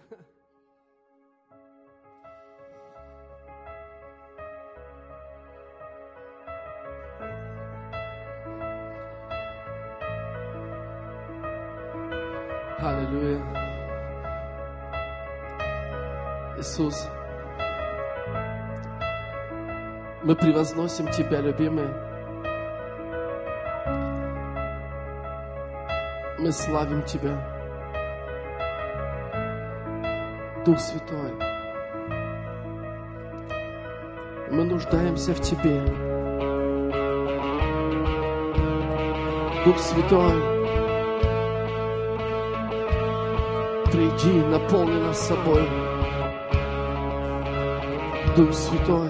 Аллилуйя. Иисус, мы превозносим Тебя, любимый. Мы славим Тебя. Дух Святой, мы нуждаемся в Тебе. Дух Святой, приди, наполни нас собой. Дух Святой,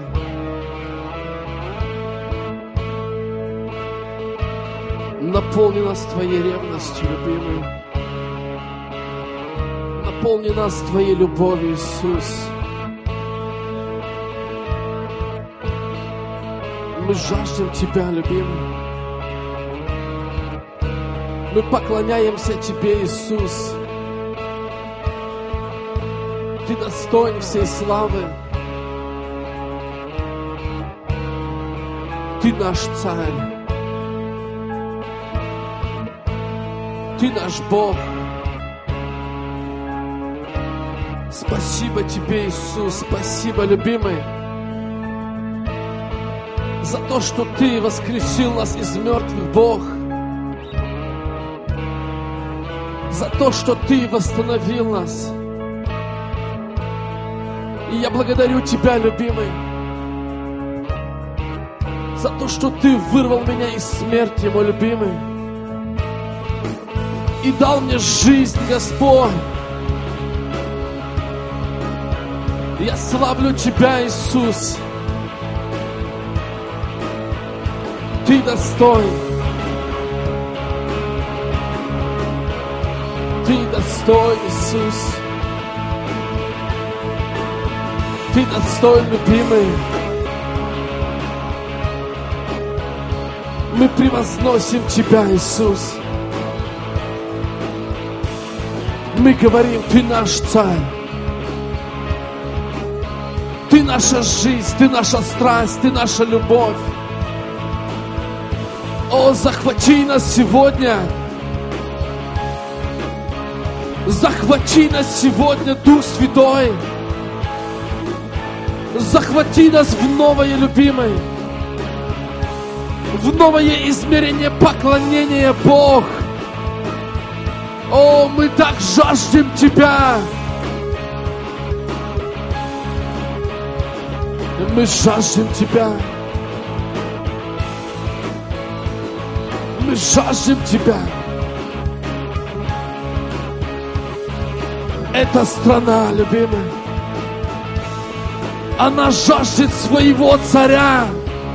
наполни нас Твоей ревностью, любимый. Наполни нас Твоей любовью, Иисус. Мы жаждем Тебя, любимый. Мы поклоняемся Тебе, Иисус. Ты достоин всей славы. Ты наш Царь. Ты наш Бог. Спасибо Тебе, Иисус. Спасибо, любимый, за то, что Ты воскресил нас из мертвых, Бог. За то, что Ты восстановил нас. И я благодарю Тебя, любимый, за то, что Ты вырвал меня из смерти, мой любимый, и дал мне жизнь, Господь. Я славлю Тебя, Иисус. Ты достоин. Ты достоин, Иисус. Ты достоин, любимый. Мы превозносим Тебя, Иисус. Мы говорим, Ты наш Царь. Ты наша жизнь, Ты наша страсть, Ты наша любовь. О, захвати нас сегодня. Захвати нас сегодня, Дух Святой. Захвати нас в новое, любимый, в новое измерение поклонения, Бог. О, мы так жаждем Тебя. Мы жаждем Тебя. Мы жаждем Тебя. Эта страна, любимый, она жаждет своего царя.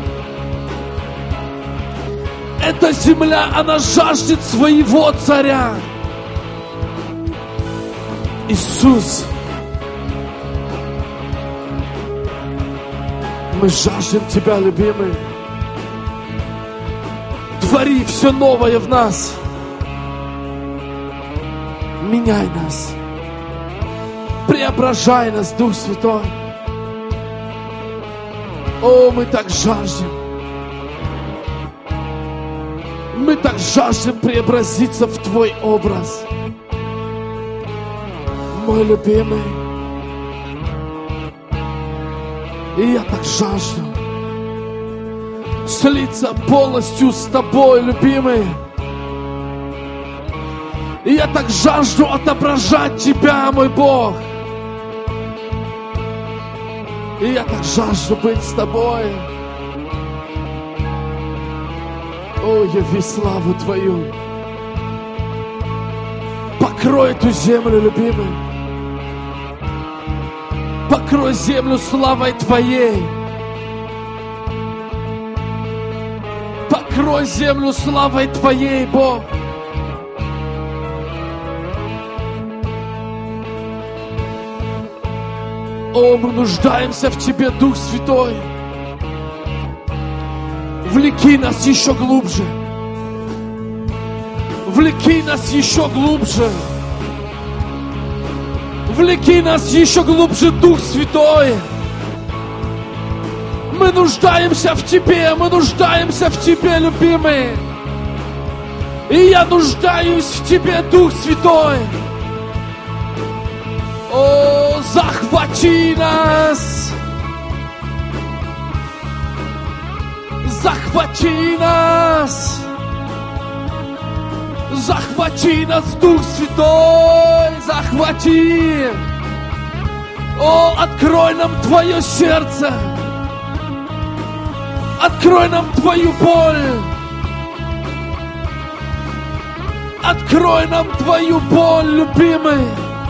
Эта земля, она жаждет своего царя. Иисус, мы жаждем Тебя, любимый. Твори все новое в нас. Меняй нас. Преображай нас, Дух Святой. О, мы так жаждем. Мы так жаждем преобразиться в Твой образ. Мой любимый. И я так жажду слиться полностью с Тобой, любимый. И я так жажду отображать Тебя, мой Бог. И я так жажду быть с Тобой. О, яви славу Твою. Покрой эту землю, любимый. Покрой землю славой Твоей. Покрой землю славой Твоей, Бог. О, мы нуждаемся в Тебе, Дух Святой. Влеки нас еще глубже. Влеки нас еще глубже. Влеки нас еще глубже, Дух Святой. Мы нуждаемся в Тебе, мы нуждаемся в Тебе, любимый. И я нуждаюсь в Тебе, Дух Святой. О, захвати нас! Захвати нас! Захвати нас, Дух Святой! Захвати! О, открой нам Твое сердце! Открой нам Твою боль! Открой нам Твою боль, любимый!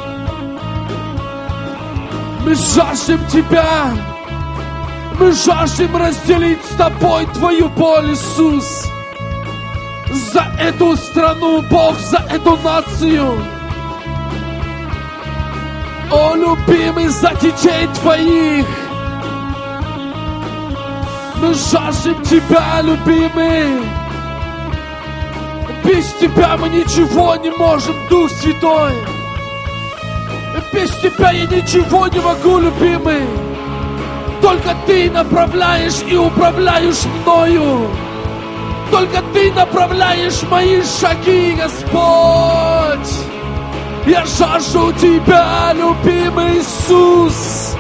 Мы жаждем Тебя! Мы жаждем разделить с Тобой Твою боль, Иисус! За эту страну, Бог, за эту нацию! О, любимый, за детей Твоих! Мы жаждем Тебя, любимый! Без Тебя мы ничего не можем, Дух Святой! Без Тебя я ничего не могу, любимый! Только Ты направляешь и управляешь мною! Только Ты направляешь мои шаги, Господь! Я жажду Тебя, любимый Иисус!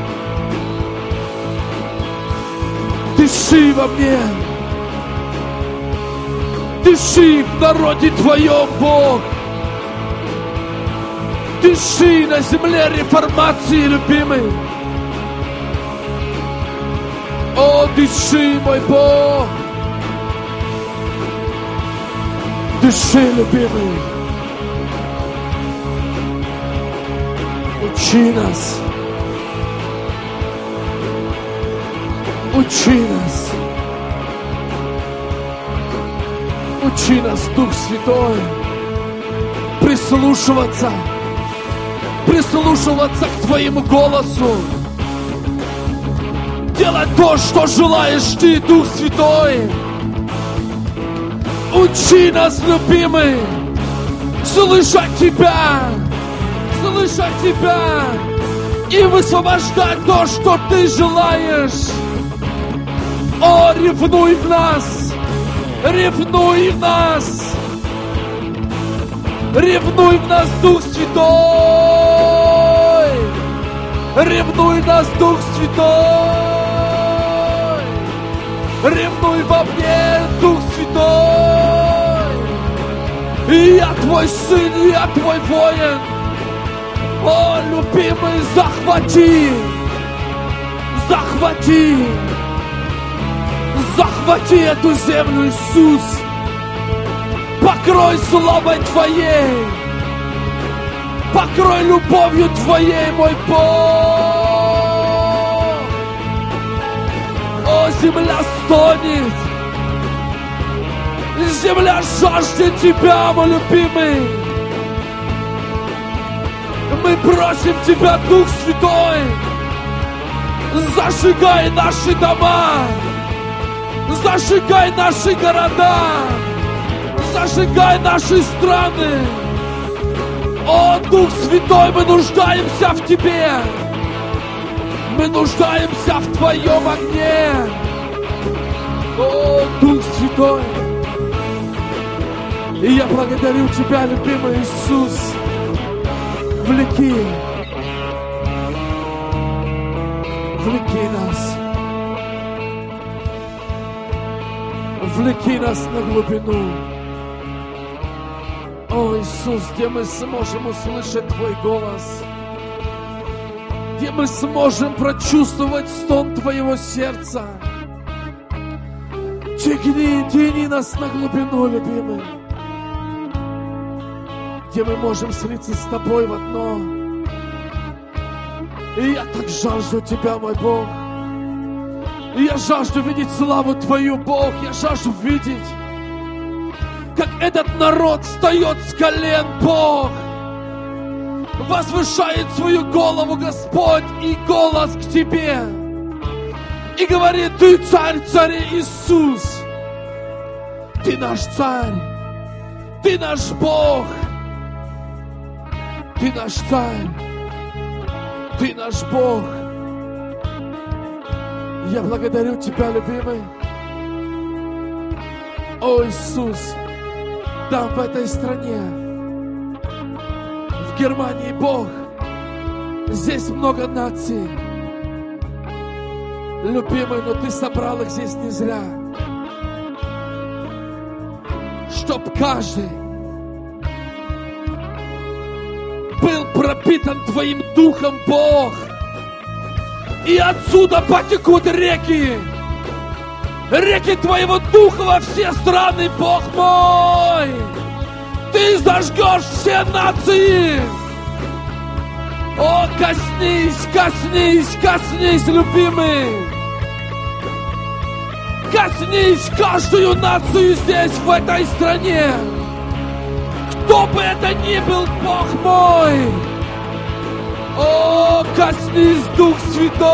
Дыши во мне! Дыши в народе Твоем, Бог! Дыши на земле реформации, любимый! О, дыши, мой Бог! Дыши, любимый! Учи нас! Учи нас! Учи нас, Дух Святой, прислушиваться к Твоему голосу, делать то, что желаешь Ты, Дух Святой. Учи нас, любимый, слышать Тебя и высвобождать то, что Ты желаешь. О, ревнуй в нас! Ревнуй в нас! Ревнуй в нас, Дух Святой! Ревнуй нас, Дух Святой! Ревнуй во мне, Дух Святой! И я Твой сын, и я Твой воин! О, любимый, захвати! Захвати! Захвати эту землю, Иисус! Покрой славой Твоей! Покрой любовью Твоей, мой Бог! О, земля стонет! Земля жаждет Тебя, мой любимый! Мы просим Тебя, Дух Святой! Зажигай наши дома! Зажигай наши города! Зажигай наши страны! О, Дух Святой, мы нуждаемся в Тебе! Мы нуждаемся в Твоем огне! О, Дух Святой! И я благодарю Тебя, любимый Иисус! Влеки нас! Влеки нас на глубину. О, Иисус, где мы сможем услышать Твой голос, где мы сможем прочувствовать стон Твоего сердца. Тяни нас на глубину, любимый, где мы можем слиться с Тобой в одно. И я так жажду Тебя, мой Бог. И я жажду видеть славу Твою, Бог. Я жажду видеть, как этот народ встает с колен, Бог. Возвышает свою голову, Господь, и голос к Тебе. И говорит: Ты царь царей, Иисус. Ты наш царь. Ты наш Бог. Ты наш царь. Ты наш Бог. Я благодарю Тебя, любимый. О, Иисус, там в этой стране, в Германии, Бог, здесь много наций. Любимый, но Ты собрал их здесь не зря. Чтоб каждый был пропитан Твоим Духом, Бог. И отсюда потекут реки. Реки Твоего Духа во все страны, Бог мой. Ты зажгешь все нации. О, коснись, коснись, коснись, любимый. Коснись каждую нацию здесь, в этой стране. Кто бы это ни был, Бог мой. О, коснись, Дух Святой.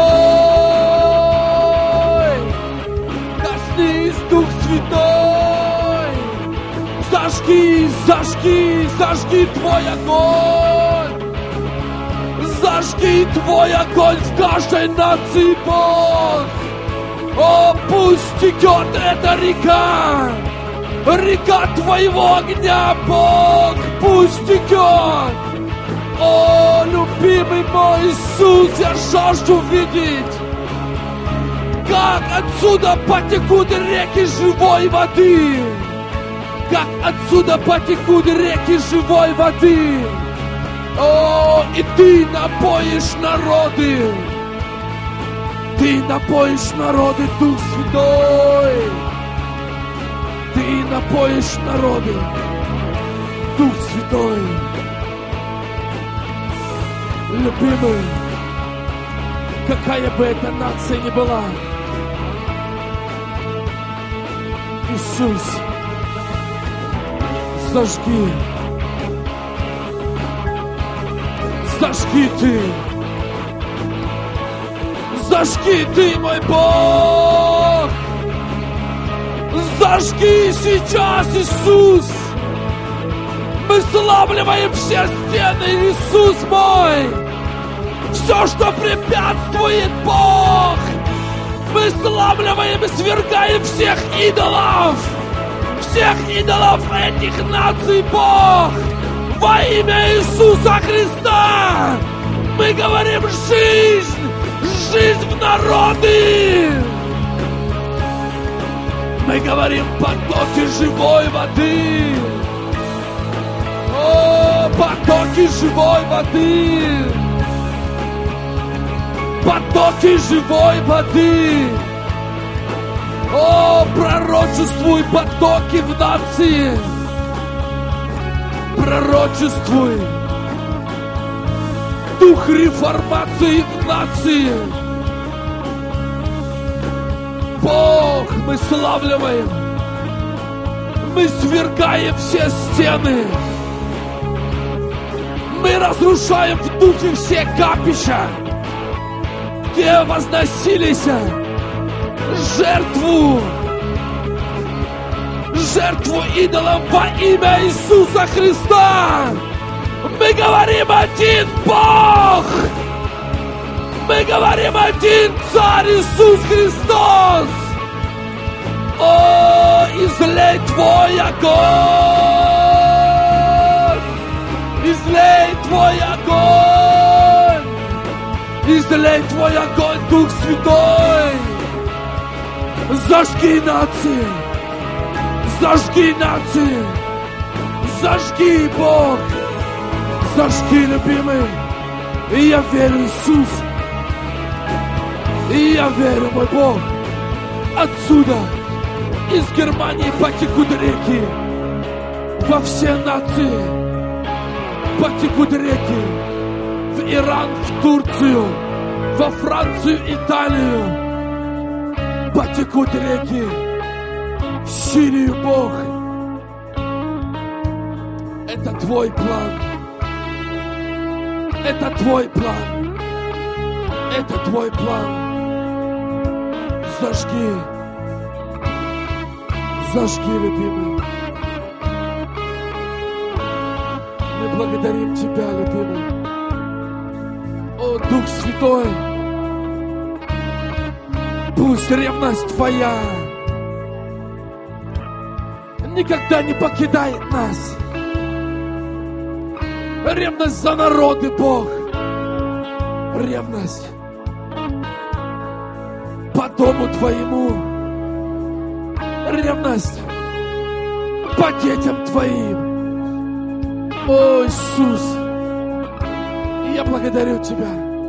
Коснись, Дух Святой. Зажги, зажги, зажги Твой огонь. Зажги Твой огонь в каждой нации, Бог. О, пусть текет эта река. Река Твоего огня, Бог, пусть текет. О, любимый мой Иисус, я жажду видеть, как отсюда потекут реки живой воды. Как отсюда потекут реки живой воды. О, и Ты напоишь народы. Ты напоишь народы, Дух Святой. Ты напоишь народы, Дух Святой. Любимый, какая бы эта нация ни была, Иисус, зажги. Зажги Ты. Зажги Ты, мой Бог. Зажги сейчас, Иисус. Мы славливаем все стены, Иисус мой. Все, что препятствует, Бог. Мы славливаем и свергаем всех идолов. Всех идолов этих наций, Бог. Во имя Иисуса Христа. Мы говорим жизнь. Жизнь в народы. Мы говорим потоки живой воды. О, потоки живой воды. Потоки живой воды. О, пророчествуй потоки в нации. Пророчествуй. Дух реформации в нации. Бог, мы славливаем. Мы свергаем все стены. Мы разрушаем в духе все капища, где возносились жертву идолам во имя Иисуса Христа. Мы говорим один Бог. Мы говорим один Царь Иисус Христос. О, излей Твой огонь. Излей Твой огонь. Излей Твой огонь, Дух Святой. Зажги нации. Зажги нации. Зажги, Бог. Зажги, любимый. И я верю, Иисус. И я верю, мой Бог. Отсюда, из Германии, потекут реки. Во все нации потекут реки. В Иран, в Турцию, во Францию, Италию. Потекут реки. В Сирию, Бог. Это Твой план. Это Твой план. Это Твой план. Зажги. Зажги, любимый. Мы благодарим Тебя, любимый. О, Дух Святой. Пусть ревность Твоя никогда не покидает нас. Ревность за народы, Бог. Ревность по дому Твоему. Ревность по детям Твоим. О, Иисус, я благодарю Тебя.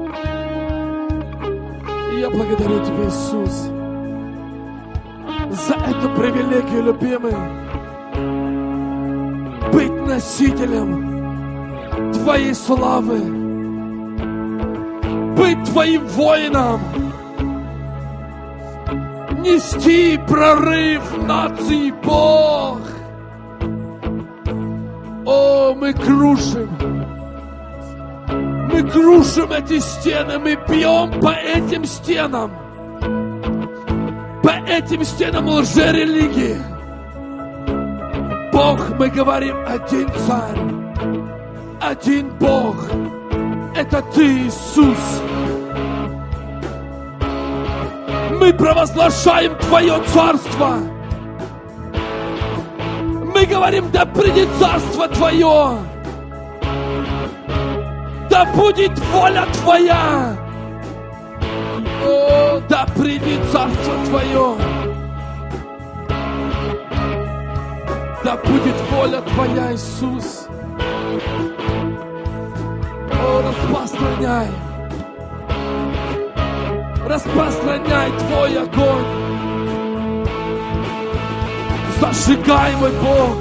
Я благодарю Тебя, Иисус, за эту привилегию, любимый, быть носителем Твоей славы, быть Твоим воином, нести прорыв нации, Бог. О, мы крушим эти стены, мы бьем по этим стенам лжерелигии. Бог, мы говорим, один царь, один Бог, это Ты, Иисус. Мы провозглашаем Твое царство. Мы говорим, да придет царство Твое. Да будет воля Твоя. О, да придет царство Твое. Да будет воля Твоя, Иисус. О, распространяй Твой огонь. Зажигай, мой Бог.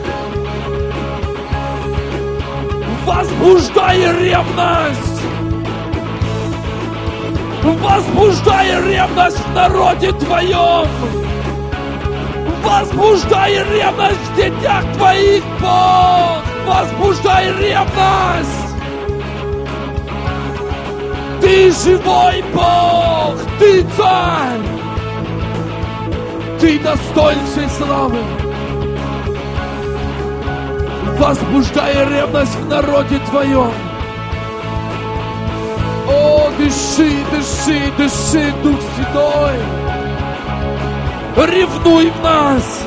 Возбуждай ревность. Возбуждай ревность в народе Твоем. Возбуждай ревность в детях Твоих, Бог. Возбуждай ревность. Ты живой Бог. Ты царь. Ты достоин всей славы. Возбуждай ревность в народе Твоем. О, дыши, дыши, дыши, Дух Святой. Ревнуй в нас.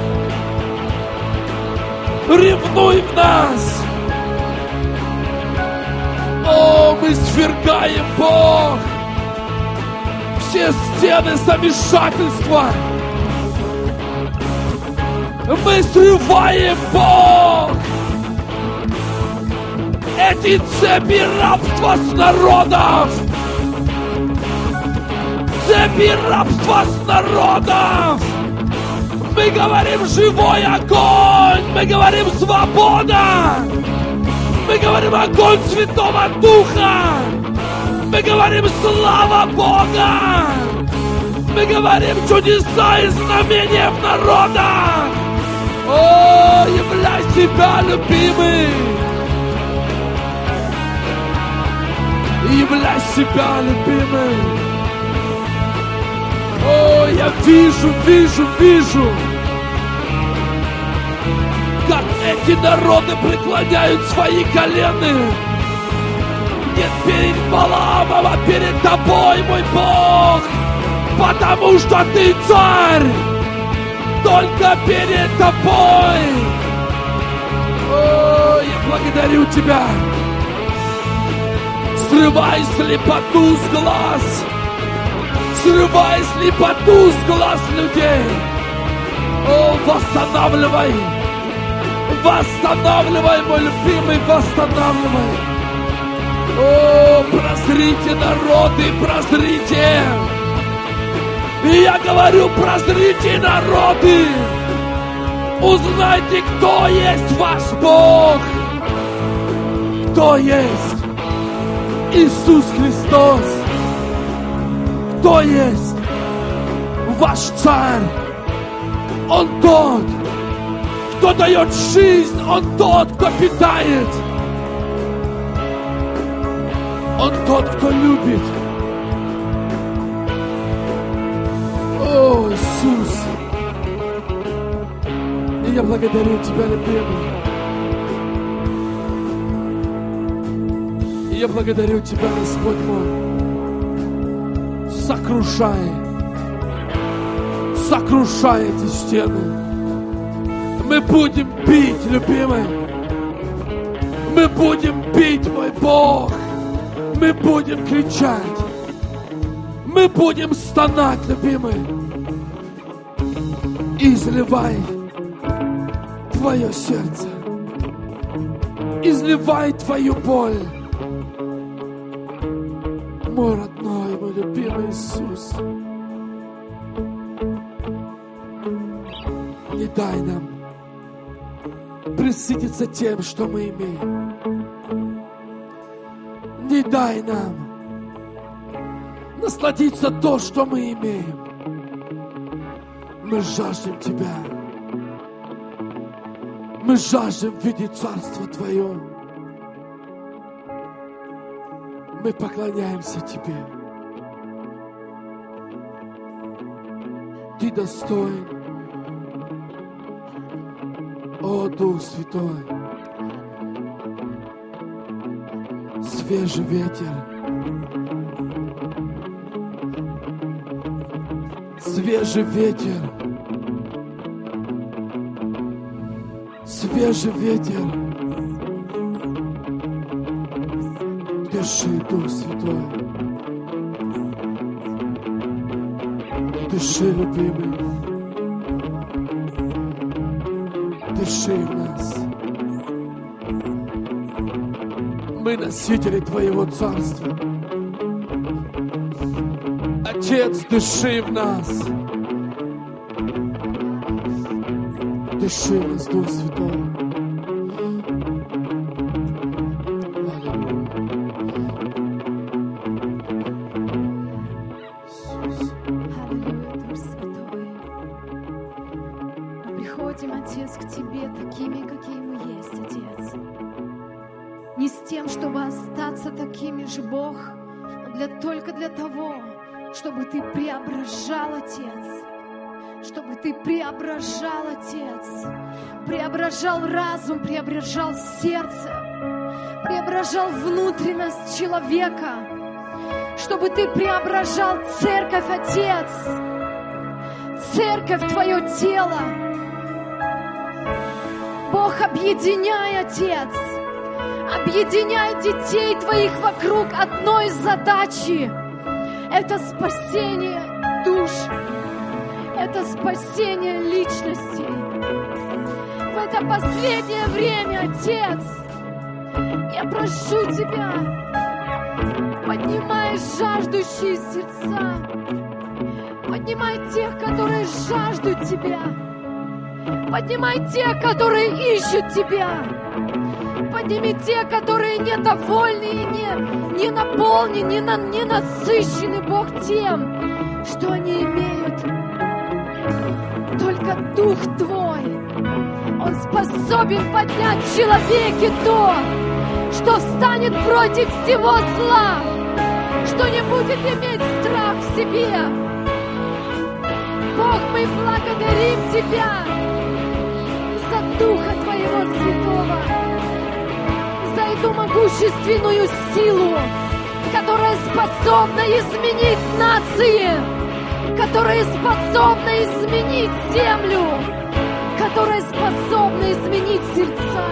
Ревнуй в нас. О, мы свергаем, Бог, все стены замешательства. Мы срываем, Бог, эти цепи рабства с народов. Цепи рабства с народов. Мы говорим живой огонь. Мы говорим свобода. Мы говорим огонь Святого Духа. Мы говорим слава Бога. Мы говорим чудеса и знамения в народах. О, являй себя, любимый. Являй себя, любимый. О, я вижу, как эти народы преклоняют свои колени. Не перед Валаамом, а перед Тобой, мой Бог. Потому что Ты царь. Только перед Тобой. О, я благодарю Тебя. Срывай слепоту с глаз. Срывай слепоту с глаз людей. О, восстанавливай. Восстанавливай, мой любимый, восстанавливай. О, прозрите, народы, прозрите. И я говорю, прозрите, народы. Узнайте, кто есть ваш Бог. Кто есть Иисус Христос. Кто есть ваш царь. Он тот, кто дает жизнь. Он тот, кто питает. Он тот, кто любит. О, Иисус. И я благодарю Тебя, любимый. И я благодарю Тебя, Господь мой. Сокрушай эти стены. Мы будем бить, любимый. Мы будем бить, мой Бог. Мы будем кричать. Мы будем стонать, любимый. Изливай Твое сердце. Изливай Твою боль. Мой родной, мой любимый Иисус. Не дай нам присытиться тем, что мы имеем. Не дай нам насладиться то, что мы имеем. Мы жаждем Тебя. Мы жаждем видеть Царство Твое. Мы поклоняемся Тебе. Ты достоин, о Дух Святой. Свежий ветер. Свежий ветер. Свежий ветер. Дыши, Дух Святой. Дыши, любимый. Дыши в нас. Мы носители Твоего Царства. Отец, дыши в нас. Дыши в нас, Дух Святой. Только для того, чтобы Ты преображал, Отец. Чтобы Ты преображал, Отец. Преображал разум, преображал сердце. Преображал внутренность человека. Чтобы Ты преображал церковь, Отец. Церковь, Твое тело. Бог, объединяй, Отец. Объединяй детей Твоих вокруг одной задачи. Это спасение душ. Это спасение личностей. В это последнее время, Отец, я прошу Тебя, поднимай жаждущие сердца. Поднимай тех, которые жаждут Тебя. Поднимай тех, которые ищут Тебя. Подними те, которые недовольны и не наполнены, не насыщены, Бог, тем, что они имеют. Только Дух Твой, Он способен поднять в человеке то, что встанет против всего зла, что не будет иметь страх в себе. Бог, мы благодарим Тебя за Духа Твоего Святого, за эту могущественную силу, которая способна изменить нации, которая способна изменить землю, которая способна изменить сердца.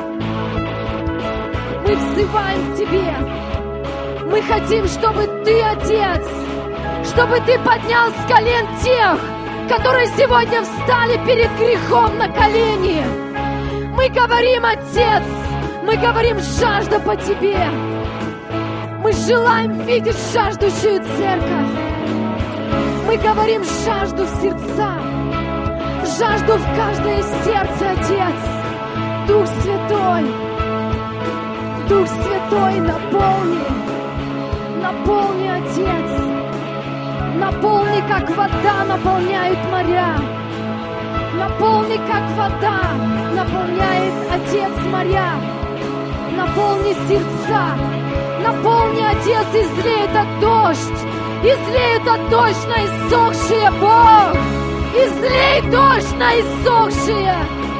Мы взываем к Тебе. Мы хотим, чтобы Ты, Отец, чтобы Ты поднял с колен тех, которые сегодня встали перед грехом на колени. Мы говорим, Отец, мы говорим, жажда по Тебе. Мы желаем видеть жаждущую церковь. Мы говорим, жажду в сердца, жажду в каждое сердце, Отец. Дух Святой, Дух Святой, наполни, наполни, Отец. Наполни, как вода наполняет моря. Наполни, как вода наполняет, Отец, моря. Наполни сердца. Наполни, Отец, излей этот дождь. Излей этот дождь на иссохшие, Бог. Излей дождь на иссохшие.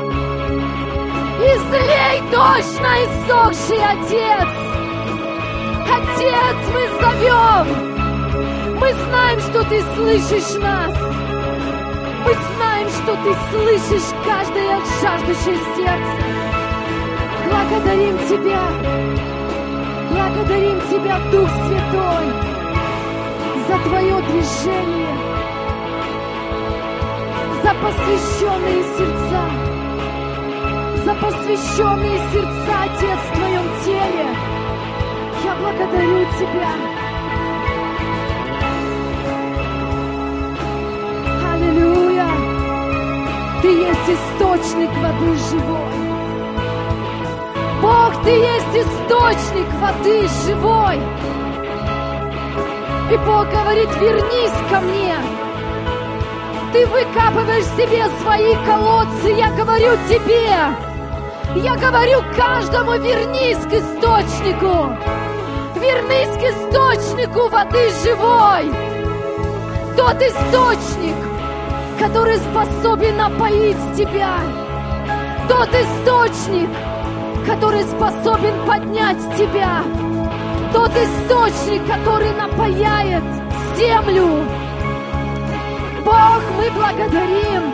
Излей дождь на иссохшие, Отец. Отец, мы зовем. Мы знаем, что Ты слышишь нас. Мы знаем, что Ты слышишь каждое жаждущее сердце. Благодарим Тебя. Благодарим Тебя, Дух Святой, за Твое движение, за посвященные сердца, Отец, в Твоем теле. Я благодарю Тебя. Аллилуйя! Ты есть источник воды живой. Бог, Ты есть источник воды живой. И Бог говорит: вернись ко мне. Ты выкапываешь себе свои колодцы. Я говорю тебе, я говорю каждому: вернись к источнику. Вернись к источнику воды живой. Тот источник, который способен напоить тебя. Тот источник, который способен поднять тебя. Тот источник, который напояет землю. Бог, мы благодарим.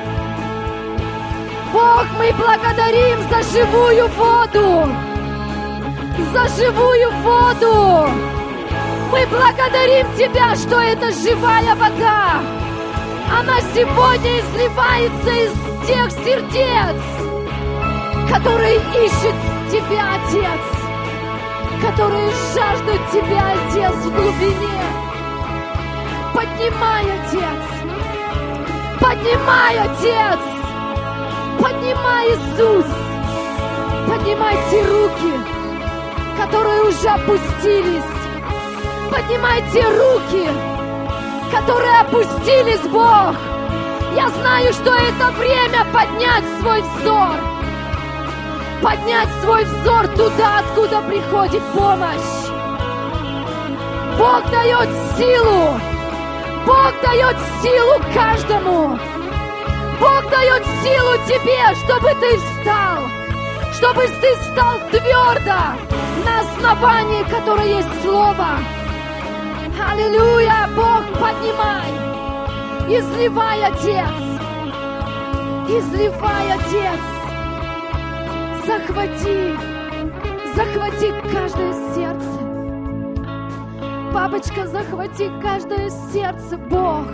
Бог, мы благодарим за живую воду. За живую воду. Мы благодарим Тебя, что это живая вода. Она сегодня изливается из тех сердец, которые ищут Тебя, Отец, которые жаждут Тебя, Отец, в глубине. Поднимай, Отец, поднимай, Отец, поднимай, Иисус, поднимайте руки, которые уже опустились, поднимайте руки, которые опустились, Бог. Я знаю, что это время поднять свой взор. Поднять свой взор туда, откуда приходит помощь. Бог дает силу. Бог дает силу каждому. Бог дает силу тебе, чтобы ты встал. Чтобы ты встал твердо на основании, которое есть Слово. Аллилуйя! Бог, поднимай. Изливай, Отец. Изливай, Отец. Захвати каждое сердце. Папочка, захвати каждое сердце, Бог.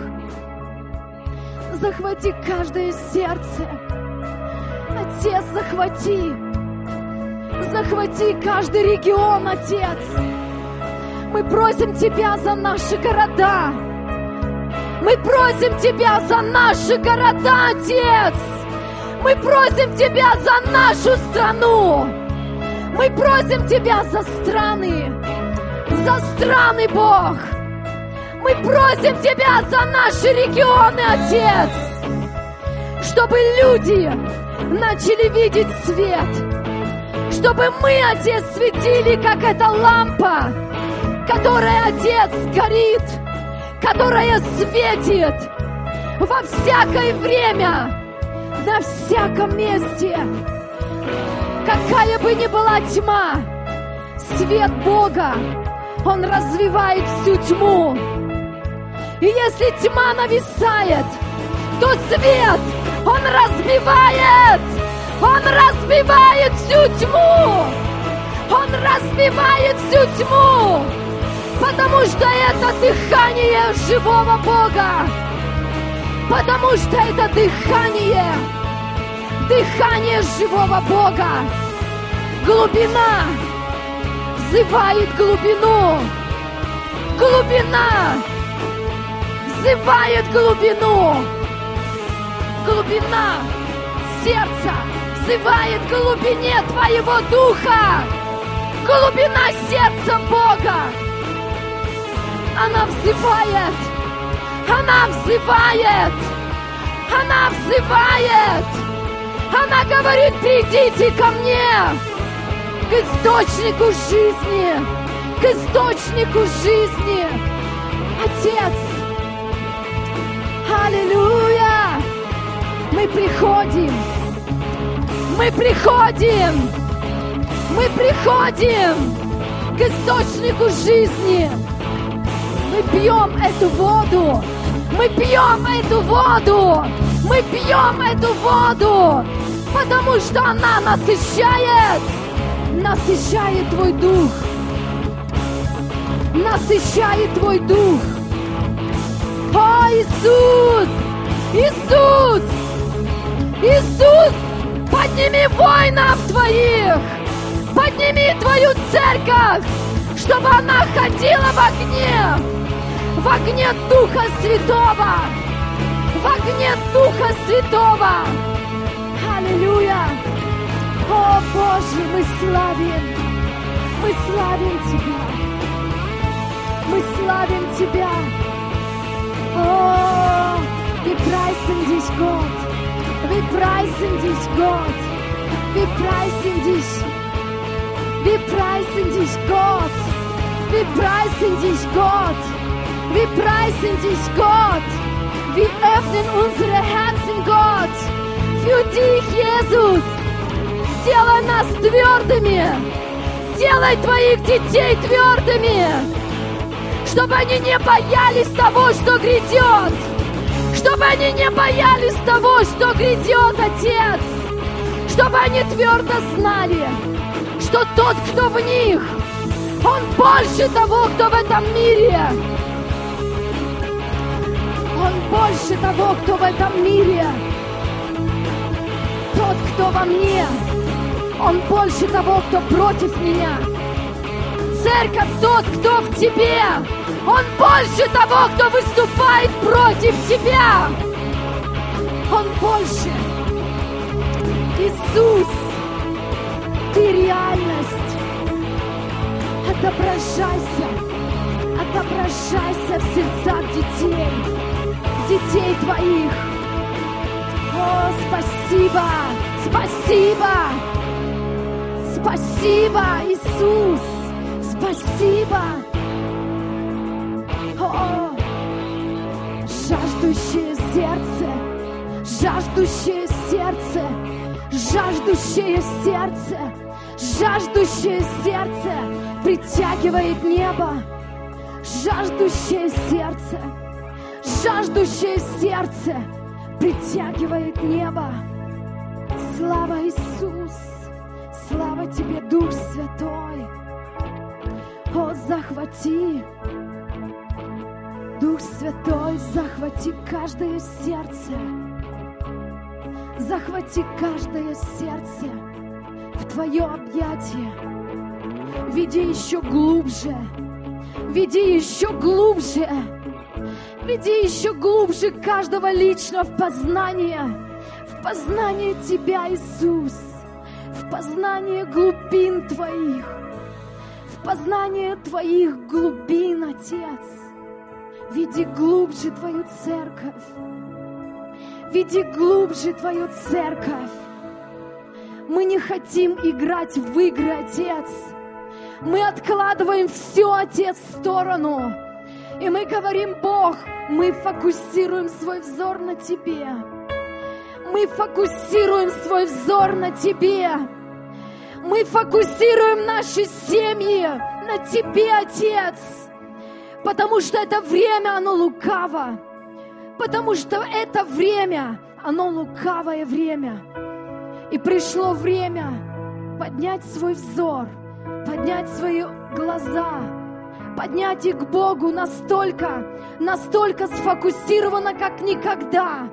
Захвати каждое сердце. Отец, захвати. Захвати каждый регион, Отец. Мы просим Тебя за наши города. Мы просим Тебя за наши города, Отец. Мы просим Тебя за нашу страну. Мы просим Тебя за страны, Бог. Мы просим Тебя за наши регионы, Отец, чтобы люди начали видеть свет, чтобы мы, Отец, светили, как эта лампа, которая, Отец, горит, которая светит во всякое время, на всяком месте. Какая бы ни была тьма, свет Бога, Он развивает всю тьму. И если тьма нависает, то свет, Он разбивает всю тьму. Он разбивает всю тьму, потому что это дыхание живого Бога. Потому что это дыхание живого Бога. Глубина взывает глубину. Глубина взывает глубину. Глубина сердца взывает к глубине Твоего Духа. Глубина сердца Бога. Она взывает. Она взывает. Она взывает. Она говорит: придите ко мне, к источнику жизни, к источнику жизни. Отец, аллилуйя! Мы приходим к источнику жизни. Мы пьем эту воду. Мы пьем эту воду. Мы пьем эту воду, потому что она насыщает. Насыщает твой дух. Насыщает твой дух. О, Иисус! Иисус! Иисус! Подними воинов твоих! Подними твою церковь, чтобы она ходила в огне Духа Святого, в огне Духа Святого. Аллилуйя! О, Боже, мы славим Тебя. Мы славим Тебя. Oh, wir preisen dich, Gott. Wir preisen dich, Gott. Wir preisen dich. Wir preisen dich, Gott. Wir preisen dich, Gott. Wir preisen dich, Gott. Wir öffnen unsere Herzen, Gott, für dich, Jesus. Сделай нас твердыми. Делай твоих детей твердыми, чтобы они не боялись того, что грядет. Чтобы они не боялись того, что грядет, Отец. Чтобы они твердо знали, что тот, кто в них, он больше того, кто в этом мире. Он больше того, кто в этом мире. Тот, кто во мне, он больше того, кто против меня. Церковь, тот, кто в тебе, он больше того, кто выступает против тебя. Он больше. Иисус, ты реальность. Отображайся в сердцах детей твоих. О, спасибо, спасибо, спасибо, Иисус. Спасибо! О, жаждущее сердце, жаждущее сердце, жаждущее сердце, жаждущее сердце притягивает небо. Жаждущее сердце притягивает небо. Слава Иисус! Слава Тебе, Дух Святой! О, захвати, Дух Святой, захвати каждое сердце. Захвати каждое сердце в Твое объятие. Веди еще глубже, веди еще глубже, веди еще глубже каждого лично в познание Тебя, Иисус, в познание глубин Твоих. Познание Твоих глубин, Отец. Веди глубже Твою церковь. Веди глубже Твою церковь. Мы не хотим играть в игры, Отец. Мы откладываем все, Отец, в сторону. И мы говорим: Бог, мы фокусируем свой взор на Тебе. Мы фокусируем свой взор на Тебе. Мы фокусируем наши семьи на Тебе, Отец, потому что это время, оно лукаво, потому что это время, оно лукавое время. И пришло время поднять свой взор, поднять свои глаза, поднять их к Богу настолько сфокусировано, как никогда.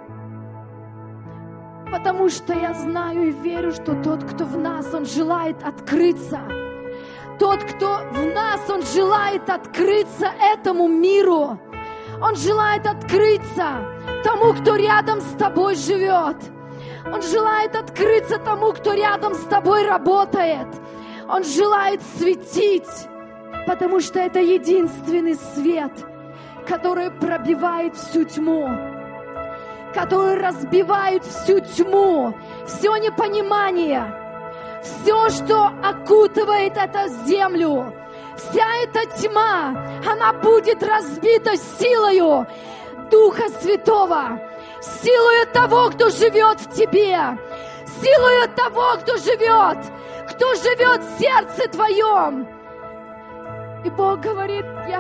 Потому что я знаю и верю, что тот, кто в нас, он желает открыться. Тот, кто в нас, он желает открыться этому миру. Он желает открыться тому, кто рядом с тобой живет. Он желает открыться тому, кто рядом с тобой работает. Он желает светить, потому что это единственный свет, который пробивает всю тьму, который разбивает всю тьму, все непонимание, все, что окутывает эту землю, вся эта тьма, она будет разбита силою Духа Святого, силою того, кто живет в тебе, силою того, кто живет в сердце твоем. И Бог говорит: я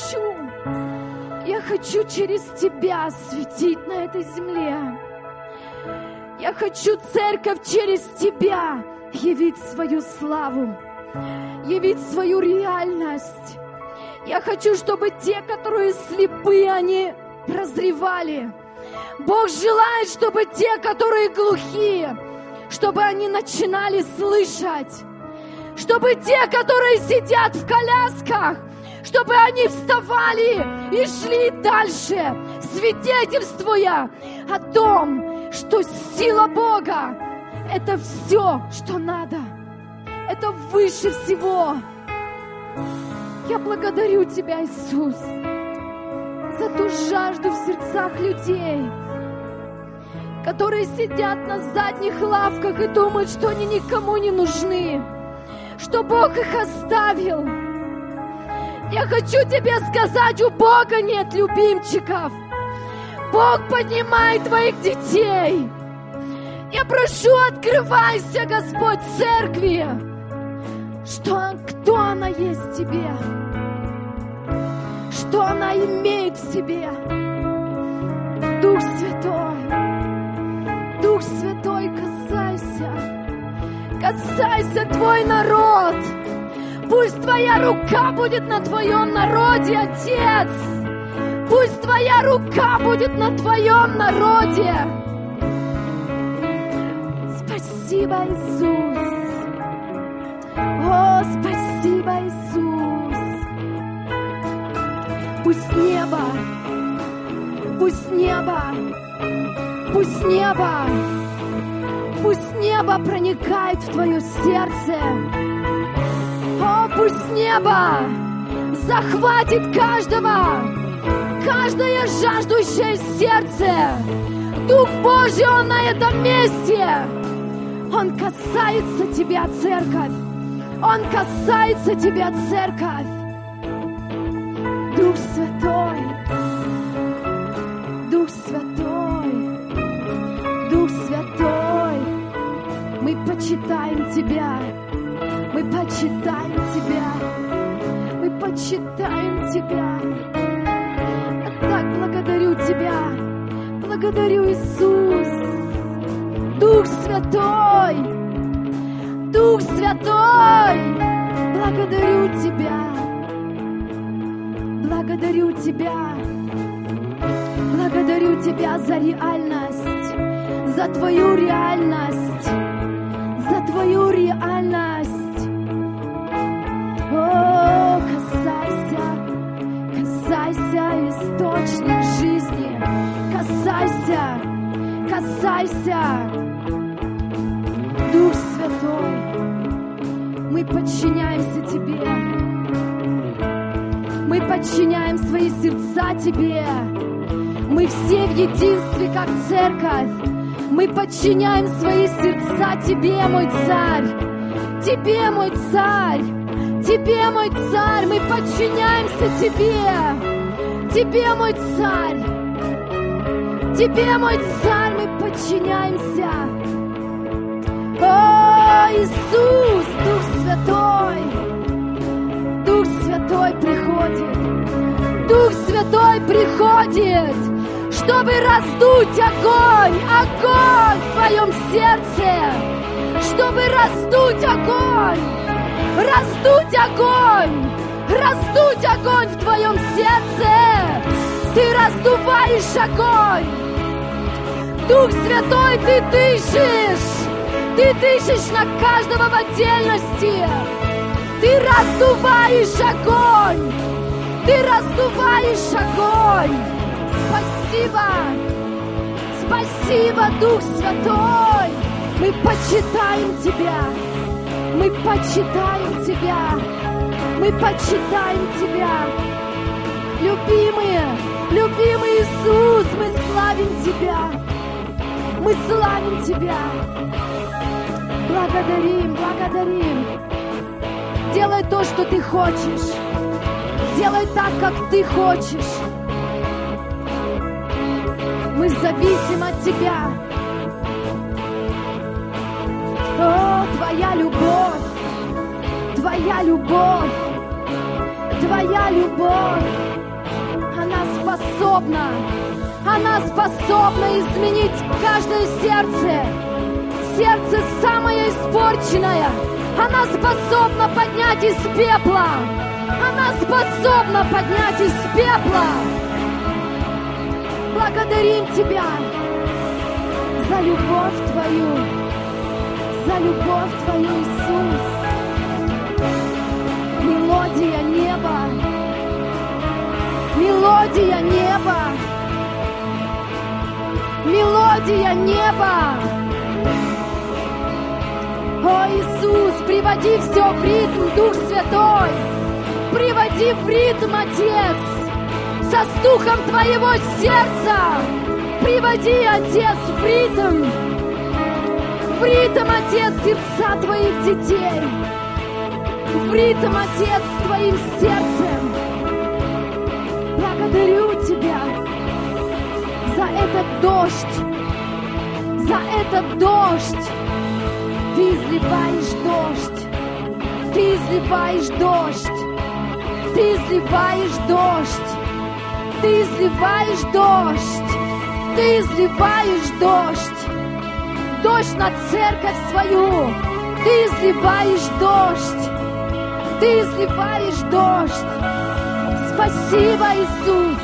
хочу через тебя светить на этой земле. Я хочу, церковь, через тебя явить свою славу, явить свою реальность. Я хочу, чтобы те, которые слепые, они прозревали. Бог желает, чтобы те, которые глухие, чтобы они начинали слышать. Чтобы те, которые сидят в колясках, чтобы они вставали и шли дальше, свидетельствуя о том, что сила Бога — это все, что надо. Это выше всего. Я благодарю Тебя, Иисус, за ту жажду в сердцах людей, которые сидят на задних лавках и думают, что они никому не нужны, что Бог их оставил. Я хочу Тебе сказать, у Бога нет любимчиков. Бог поднимает Твоих детей. Я прошу, открывайся, Господь, церкви, кто она есть в Тебе, что она имеет в себе. Дух Святой, касайся Твой народ. Пусть Твоя рука будет на Твоем народе, Отец. Пусть Твоя рука будет на Твоем народе. Спасибо, Иисус. О, спасибо, Иисус. Пусть небо проникает в Твое сердце. О, пусть небо захватит каждое жаждущее сердце. Дух Божий, Он на этом месте. Он касается тебя, церковь. Он касается тебя, церковь. Дух Святой, мы почитаем Тебя. Я так благодарю Тебя. Благодарю, Иисус. Дух Святой, благодарю Тебя. Благодарю Тебя за реальность, за Твою реальность. О, касайся, источник жизни. Касайся. Дух Святой, мы подчиняемся Тебе. Мы подчиняем свои сердца Тебе. Мы все в единстве, как церковь. Мы подчиняем свои сердца Тебе, мой Царь. Тебе, мой Царь. Мы подчиняемся Тебе. Тебе, мой Царь. Мы подчиняемся. О, Иисус, Дух Святой приходит, чтобы раздуть огонь в Твоем сердце, чтобы раздуть огонь в Твоем сердце. Ты раздуваешь огонь. Дух Святой, Ты дышишь на каждого в отдельности. Ты раздуваешь огонь. Спасибо, Дух Святой. Мы почитаем Тебя. Любимый Иисус, мы славим Тебя. Благодарим. Делай то, что Ты хочешь. Делай так, как Ты хочешь. Мы зависим от Тебя. О, Твоя любовь Твоя любовь, она способна изменить каждое сердце. Сердце самое испорченное, она способна поднять из пепла. Она способна поднять из пепла. Благодарим Тебя за любовь Твою, Иисус. Мелодия неба, мелодия неба, мелодия неба. О, Иисус, приводи все в ритм, Дух Святой. Приводи в ритм, Отец, со стуком Твоего сердца. Приводи, Отец, в ритм, Отец, сердца Твоих детей. В ритм, Отец, Твоим сердцем. Благодарю Тебя за этот дождь, за этот дождь. Ты изливаешь дождь, Ты изливаешь дождь, Ты изливаешь дождь, Ты изливаешь дождь, Ты изливаешь дождь, дождь на церковь свою. Ты изливаешь дождь, Ты изливаешь дождь. Спасибо, Иисус.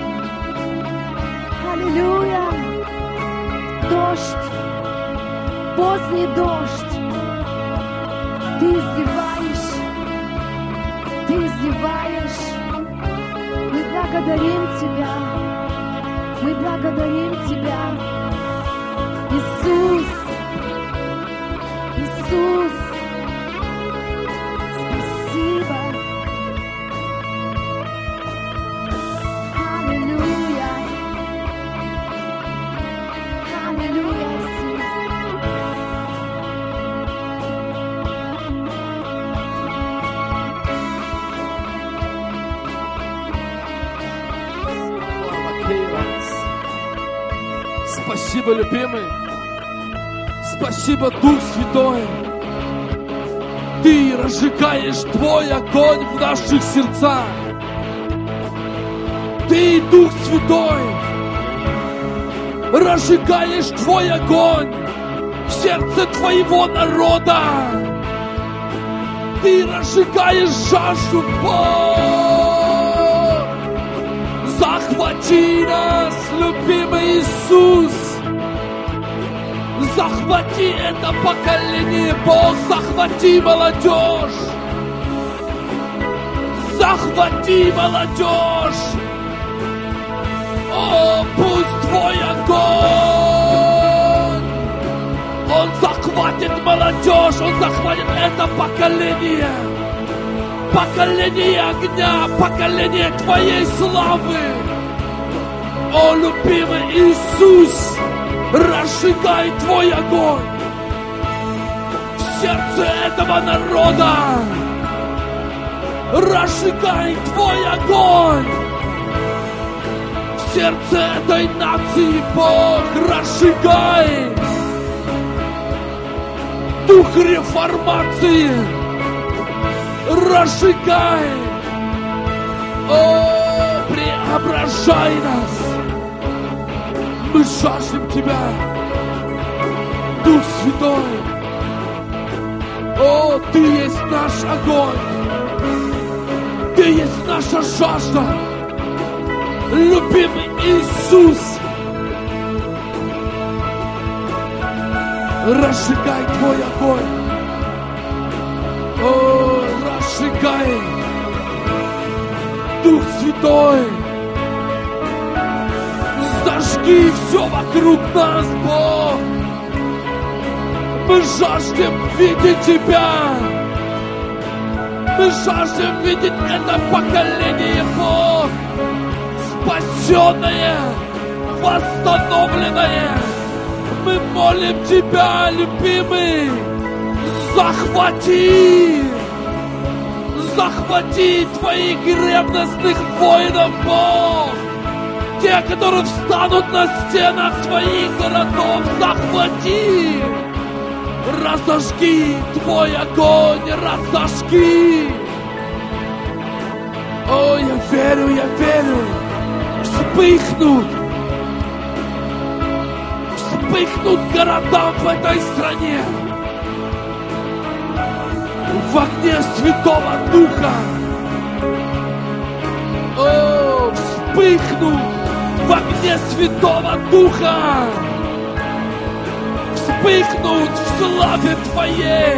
Аллилуйя. Дождь, поздний дождь. Ты изливаешь, Ты изливаешь. Мы благодарим Тебя, мы благодарим Тебя, Иисус, Иисус. Спасибо. Аллилуйя. Аллилуйя, Иисус. Спасибо, любимый. Спасибо, Дух Святой. Ты разжигаешь Твой огонь в наших сердцах. Ты, Дух Святой, разжигаешь Твой огонь в сердце Твоего народа. Ты разжигаешь жажду, Бог. Захвати нас, любимый Иисус. Захвати это поколение, Бог, захвати молодежь. Захвати молодежь. О, пусть Твой огонь, он захватит молодежь, он захватит это поколение. Поколение огня, поколение Твоей славы. О, любимый Иисус, разжигай Твой огонь в сердце этого народа. Разжигай Твой огонь в сердце этой нации, Бог. Разжигай дух реформации. Разжигай. О, преображай нас. Мы жаждем Тебя, Дух Святой. О, Ты есть наш огонь. Ты есть наша жажда. Любимый Иисус, разжигай Твой огонь. О, разжигай, Дух Святой. Зажги все вокруг нас, Бог. Мы жаждем видеть Тебя. Мы жаждем видеть это поколение, Бог. Спасенное, восстановленное. Мы молим Тебя, любимый. Захвати. Захвати Твоих ревностных воинов, Бог. Те, которые встанут на стенах своих городов, захвати, разожги Твой огонь, разожги. О, я верю, вспыхнут города в этой стране в огне Святого Духа. О, вспыхнут в огне Святого Духа, вспыхнут в славе Твоей.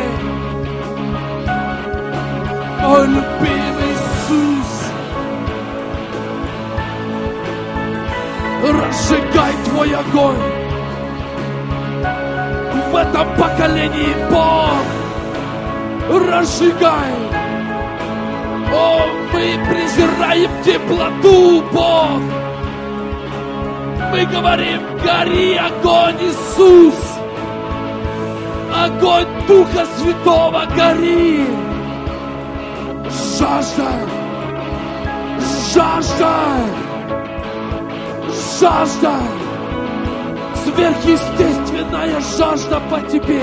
О, любимый Иисус, разжигай Твой огонь в этом поколении, Бог, разжигай. О, мы презираем теплоту, Бог. Мы говорим, гори огонь, Иисус. Огонь Духа Святого, гори. Жажда, жажда, жажда, сверхъестественная жажда по Тебе.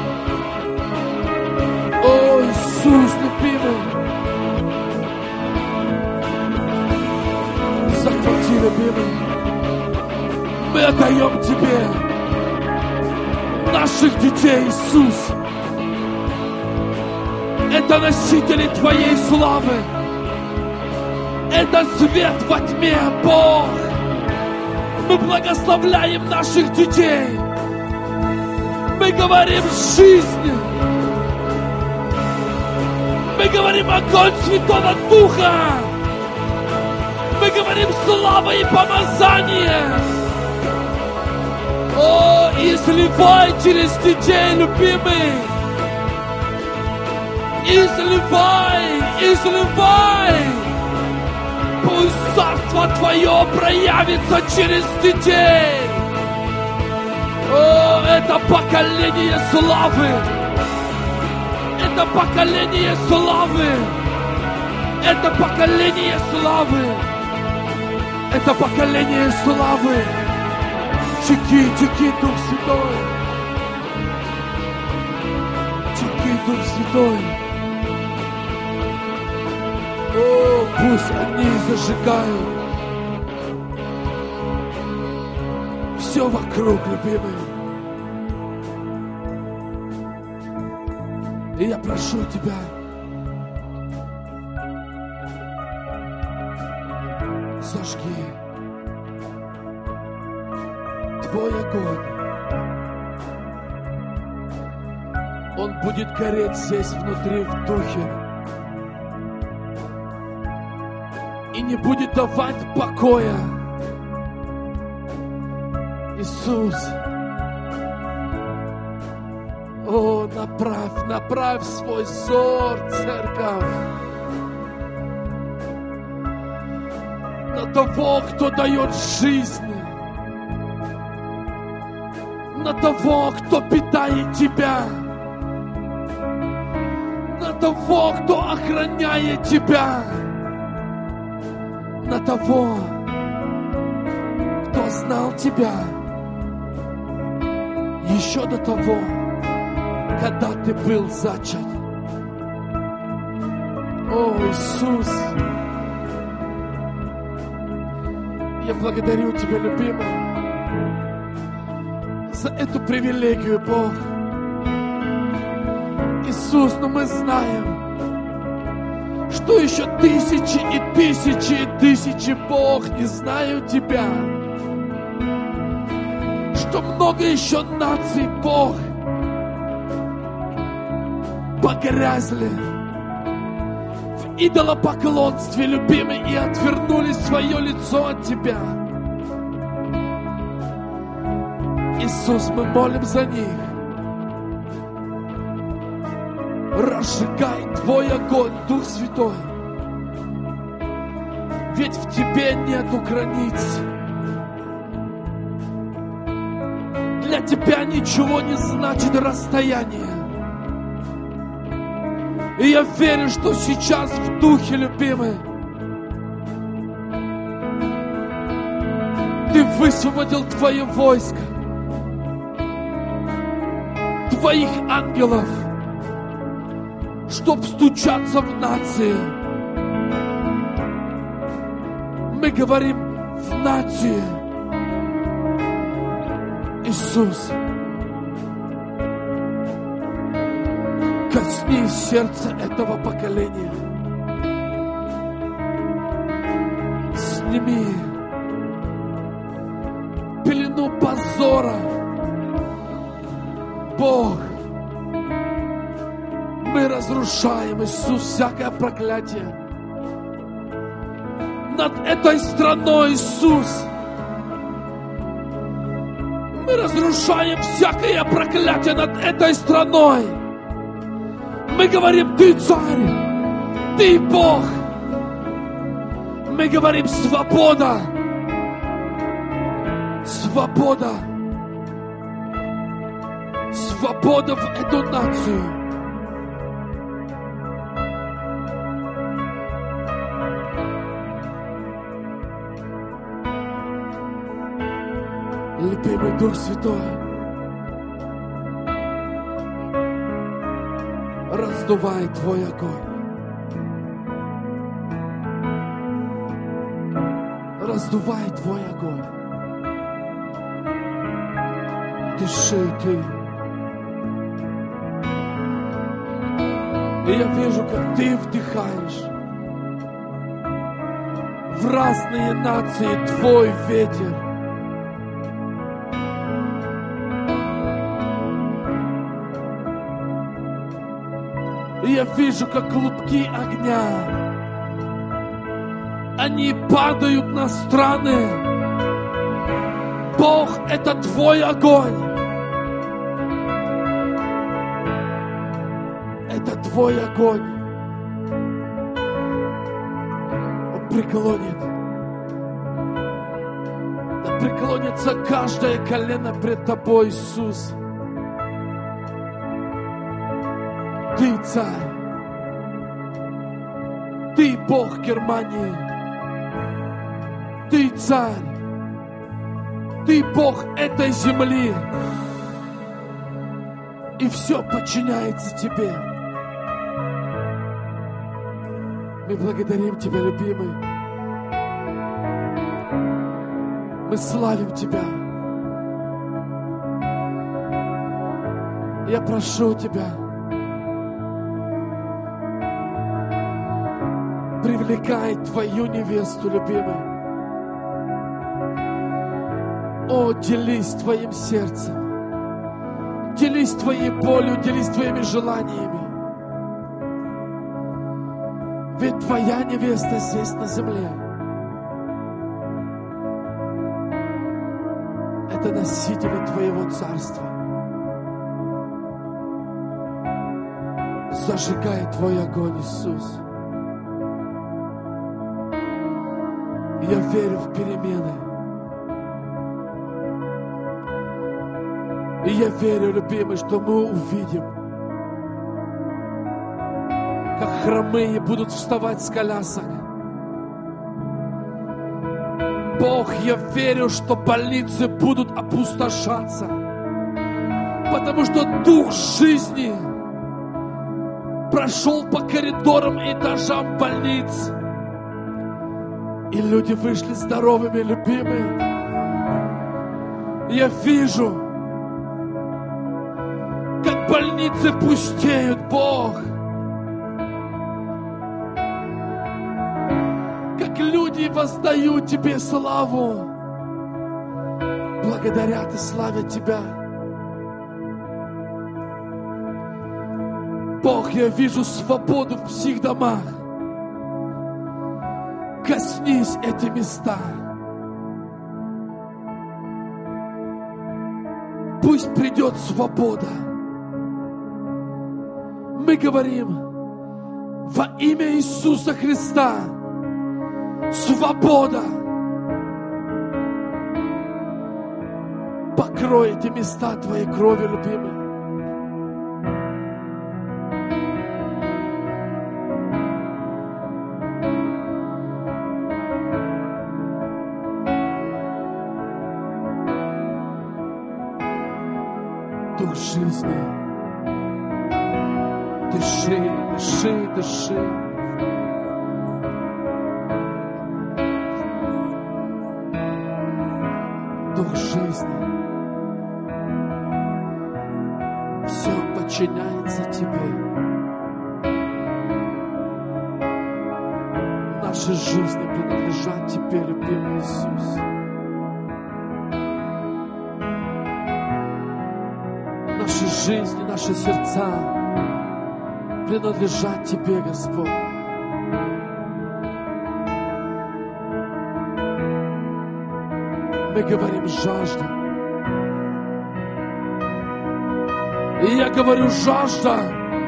О, Иисус, любимый, захвати, любимый, мы отдаем Тебе наших детей, Иисус. Это носители Твоей славы. Это свет во тьме, Бог. Мы благословляем наших детей. Мы говорим жизнь. Мы говорим огонь Святого Духа. Мы говорим слава и помазание. О, изливай через детей, любимый. Изливай, изливай. Пусть царство Твое проявится через детей. О, это поколение славы. Это поколение славы. Это поколение славы. Это поколение славы. Теки, теки, Дух Святой. Теки, Дух Святой. О, пусть они зажигают все вокруг, любимый. И я прошу Тебя, зажги Твой огонь. Он будет гореть здесь внутри, в духе. И не будет давать покоя. Иисус, о, направь свой взор, церковь, на того, кто дает жизнь, на того, кто питает тебя, на того, кто охраняет тебя, на того, кто знал тебя еще до того, когда ты был зачат. О, Иисус, я благодарю Тебя, любимый, за эту привилегию, Бог. Иисус, но мы знаем, что еще тысячи и тысячи, Бог, не знают Тебя. Что много еще наций, Бог, погрязли в идолопоклонстве, любимый, и отвернули свое лицо от Тебя. Иисус, мы молим за них. Разжигай Твой огонь, Дух Святой. Ведь в Тебе нету границ. Для Тебя ничего не значит расстояние. И я верю, что сейчас в Духе, любимый, Ты высвободил Твое войско, Твоих ангелов, чтоб стучаться в нации, Мы говорим в нацию. Иисус, коснись сердца этого поколения. Сними пелену позора. Бог, мы разрушаем, Иисус, всякое проклятие над этой страной, Иисус. Мы разрушаем всякое проклятие над этой страной. Мы говорим, Ты Царь, Ты Бог. Мы говорим, свобода. Свобода. Свобода в эту нацию. Любимый Дух Святой, раздувай Твой огонь. Раздувай Твой огонь. Дыши Ты. И я вижу, как Ты вдыхаешь в разные нации Твой ветер. И я вижу, как клубки огня, они падают на страны. Бог, это Твой огонь. Это Твой огонь. Он преклонит. Да преклонится каждое колено пред Тобой, Иисус. Ты Царь. Ты Бог Германии. Ты Царь. Ты Бог этой земли. И все подчиняется Тебе. Мы благодарим Тебя, любимый. Мы славим Тебя. Я прошу Тебя, привлекай Твою невесту, любимый. О, делись Твоим сердцем. Делись Твоей болью, делись Твоими желаниями. Ведь Твоя невеста здесь на земле. Это носители Твоего царства. Зажигай Твой огонь, Иисус. Я верю в перемены. И я верю, любимый, что мы увидим, как хромые будут вставать с колясок. Бог, я верю, что больницы будут опустошаться, потому что Дух жизни прошел по коридорам и этажам больниц. И люди вышли здоровыми, любимые. Я вижу, как больницы пустеют, Бог. Как люди воздают Тебе славу. Благодарят и славят Тебя. Бог, я вижу свободу в психдомах. Коснись эти места. Пусть придет свобода. Мы говорим во имя Иисуса Христа. Свобода. Покрой эти места Твоей кровью, любимый. Дух жизни. Дыши, дыши, дыши. Дух жизни. Все подчиняется Тебе. Наши жизни принадлежат Тебе, любимый Иисус. Наши жизни, наши сердца принадлежат Тебе, Господь. Мы говорим жажда. И я говорю жажда.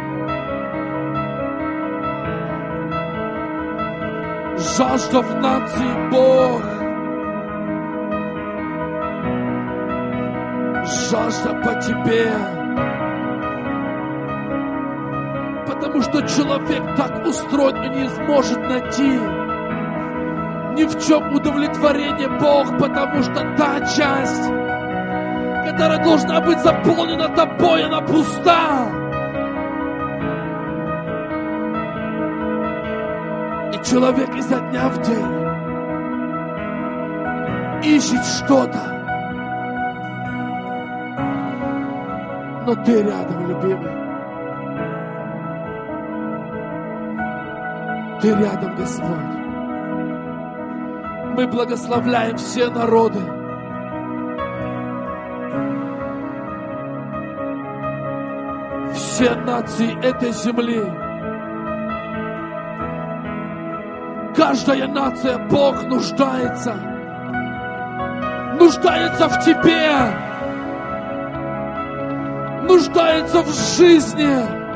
Жажда в нации, Бог. Жажда по Тебе. Потому что человек так устроен и не сможет найти ни в чем удовлетворение, Бог, потому что та часть, которая должна быть заполнена Тобой, она пуста. И человек изо дня в день ищет что-то. Но Ты рядом, любимый. Ты рядом, Господь. Мы благословляем все народы. Все нации этой земли. Каждая нация, Бог, нуждается в Тебе, нуждается в жизни,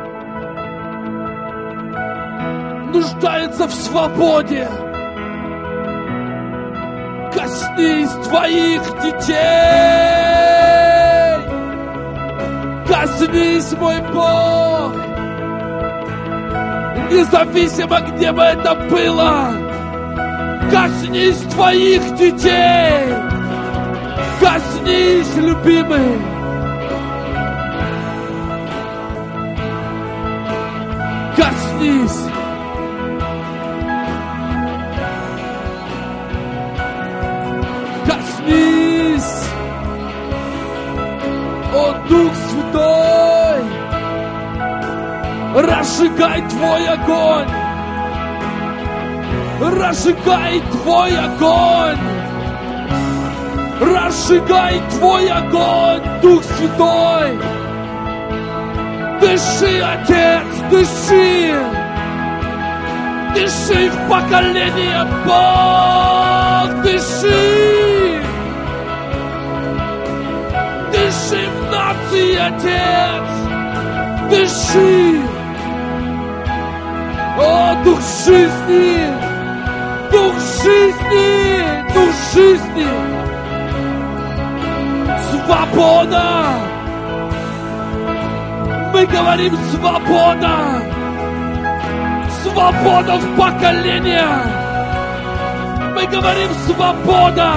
нуждается в свободе. Коснись Твоих детей, коснись, мой Бог, независимо, где бы это было. Коснись Твоих детей, коснись, любимый. Коснись. Коснись. О, Дух Святой, разжигай Твой огонь. Разжигай Твой огонь. Разжигай Твой огонь, Дух Святой. Дыши, Отец, дыши. Дыши в поколение, Бог, дыши. Дыши в нации, Отец, дыши. О, Дух жизни, Дух жизни, Дух жизни. Свобода. Мы говорим свобода. Свобода в поколениях. Мы говорим свобода.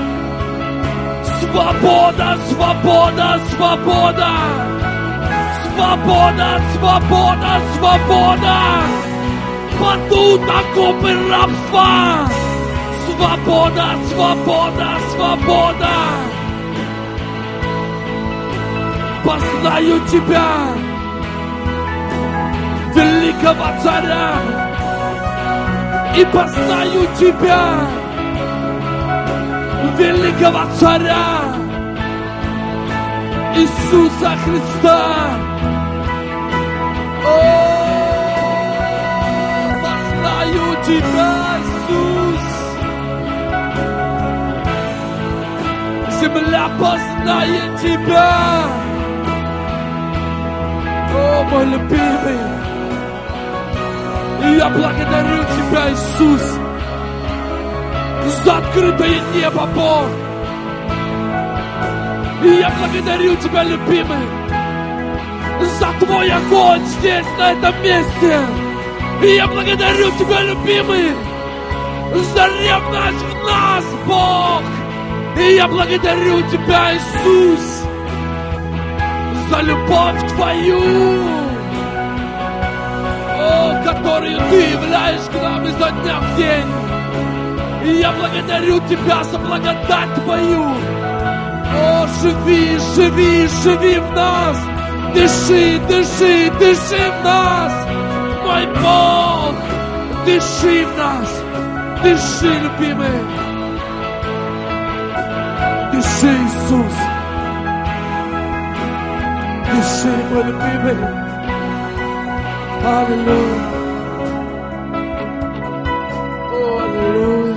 Свобода, свобода, свобода. Свобода, свобода, свобода. Падут окопы рабства. Свобода, свобода, свобода. Познаю Тебя, великого царя, и познаю Тебя, великого царя, Иисуса Христа. О, познаю Тебя, Иисус. Земля познает Тебя. О, мой любимый, и я благодарю Тебя, Иисус, за открытое небо, Бог. И я благодарю Тебя, любимый, за Твой огонь здесь, на этом месте. И я благодарю Тебя, любимый, за ревность в нас, Бог. И я благодарю Тебя, Иисус, за любовь Твою, которую Ты являешь к нам изо дня в день. И я благодарю Тебя за благодать Твою, О, живи, живи, живи в нас. Дыши, дыши, дыши в нас. Мой Бог, дыши в нас. Дыши, любимый. Дыши, Иисус. Дыши, мой любимый. Аллилуйя. О, аллилуйя.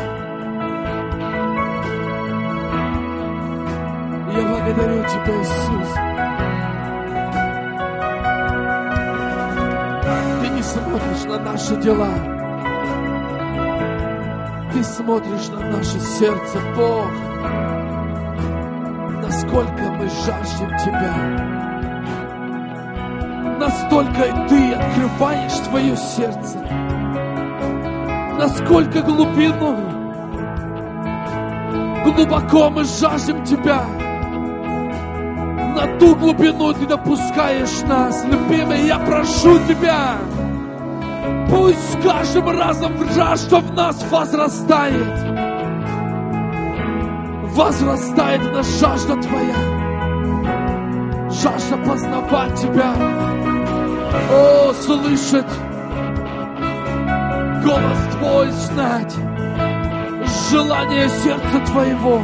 Я благодарю Тебя, Иисус. Ты не смотришь на наши дела. Ты смотришь на наше сердце, Бог. Насколько мы жаждем Тебя. Настолько и Ты открываешь Твое сердце. Насколько глубину, глубоко мы жаждем Тебя. На ту глубину Ты допускаешь нас, любимый. Я прошу Тебя, пусть с каждым разом жажда в нас возрастает. Возрастает в нас жажда Твоя. Жажда познавать Тебя. О, слышать голос Твой, знать желание сердца Твоего.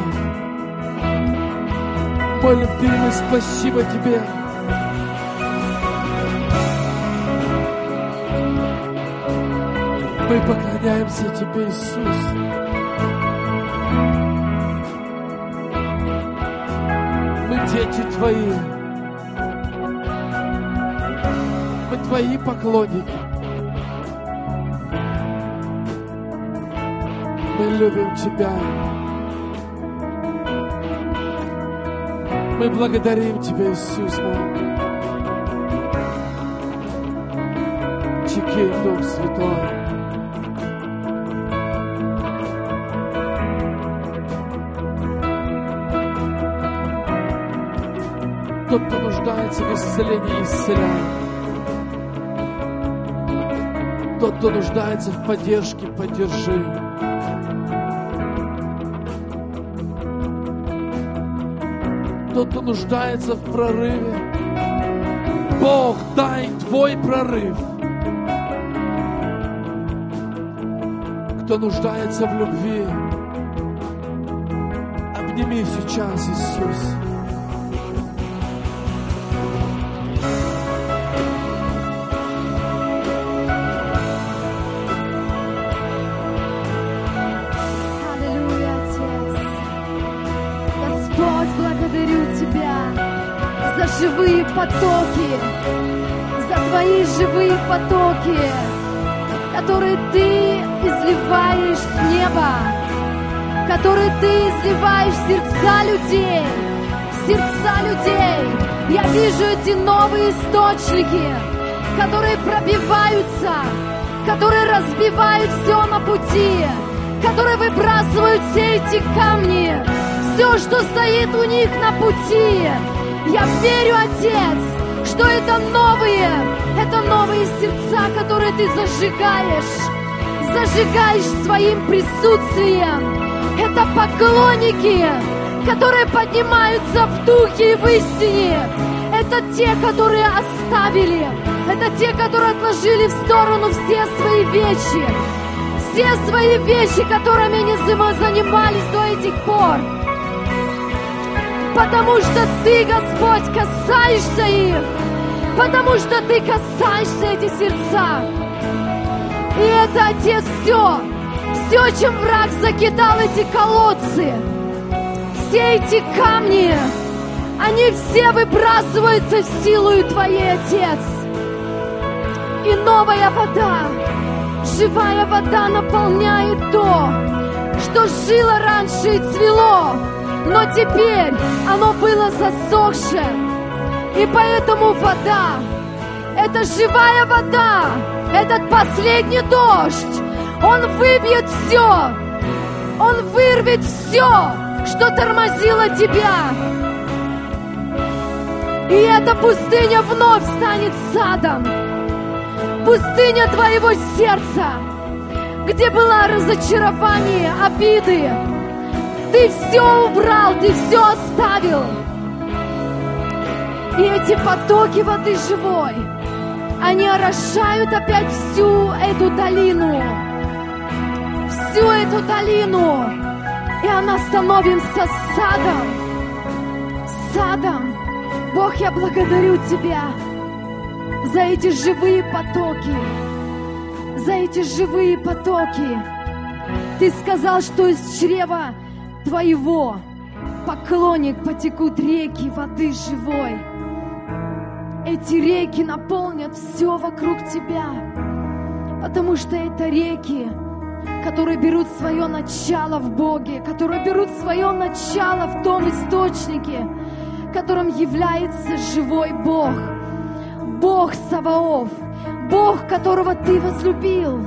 Мой любимый, спасибо Тебе. Мы поклоняемся Тебе, Иисус. Мы дети Твои. Мы Твои поклонники. Мы любим Тебя. Мы благодарим Тебя, Иисус мой. Чеки, Дух Святой. Тот, кто нуждается в исцелении, исцеляй. Тот, кто нуждается в поддержке, поддержи. Тот, кто нуждается в прорыве, Бог, дай Твой прорыв. Кто нуждается в любви, обними сейчас, Иисус. Живые потоки, за Твои живые потоки, которые Ты изливаешь с неба, которые Ты изливаешь в сердца людей, в сердца людей. Я вижу эти новые источники, которые пробиваются, которые разбивают все на пути, которые выбрасывают все эти камни, все, что стоит у них на пути. Я верю, Отец, что это новые сердца, которые Ты зажигаешь своим присутствием. Это поклонники, которые поднимаются в духе и в истине. Это те, которые оставили, это те, которые отложили в сторону все свои вещи, которыми они занимались до этих пор. Потому что Ты, Господь, касаешься их. Потому что Ты касаешься этих сердца. И это, Отец, все, чем враг закидал эти колодцы, все эти камни, они все выбрасываются силою Твоей, Отец. И новая вода, живая вода наполняет то, что жило раньше и цвело, но теперь оно было засохшее. И поэтому вода, это живая вода, этот последний дождь, он выбьет все, он вырвет все, что тормозило тебя. И эта пустыня вновь станет садом, пустыня твоего сердца, где было разочарование, обиды. Ты все убрал, Ты все оставил. И эти потоки воды живой, они орошают опять всю эту долину. Всю эту долину. И она становится садом. Садом. Бог, я благодарю Тебя за эти живые потоки. За эти живые потоки. Ты сказал, что из чрева Твоего, поклонник, потекут реки воды живой. Эти реки наполнят все вокруг Тебя, потому что это реки, которые берут свое начало в Боге, которые берут свое начало в том источнике, которым является живой Бог, Бог Саваоф, Бог, которого Ты возлюбил.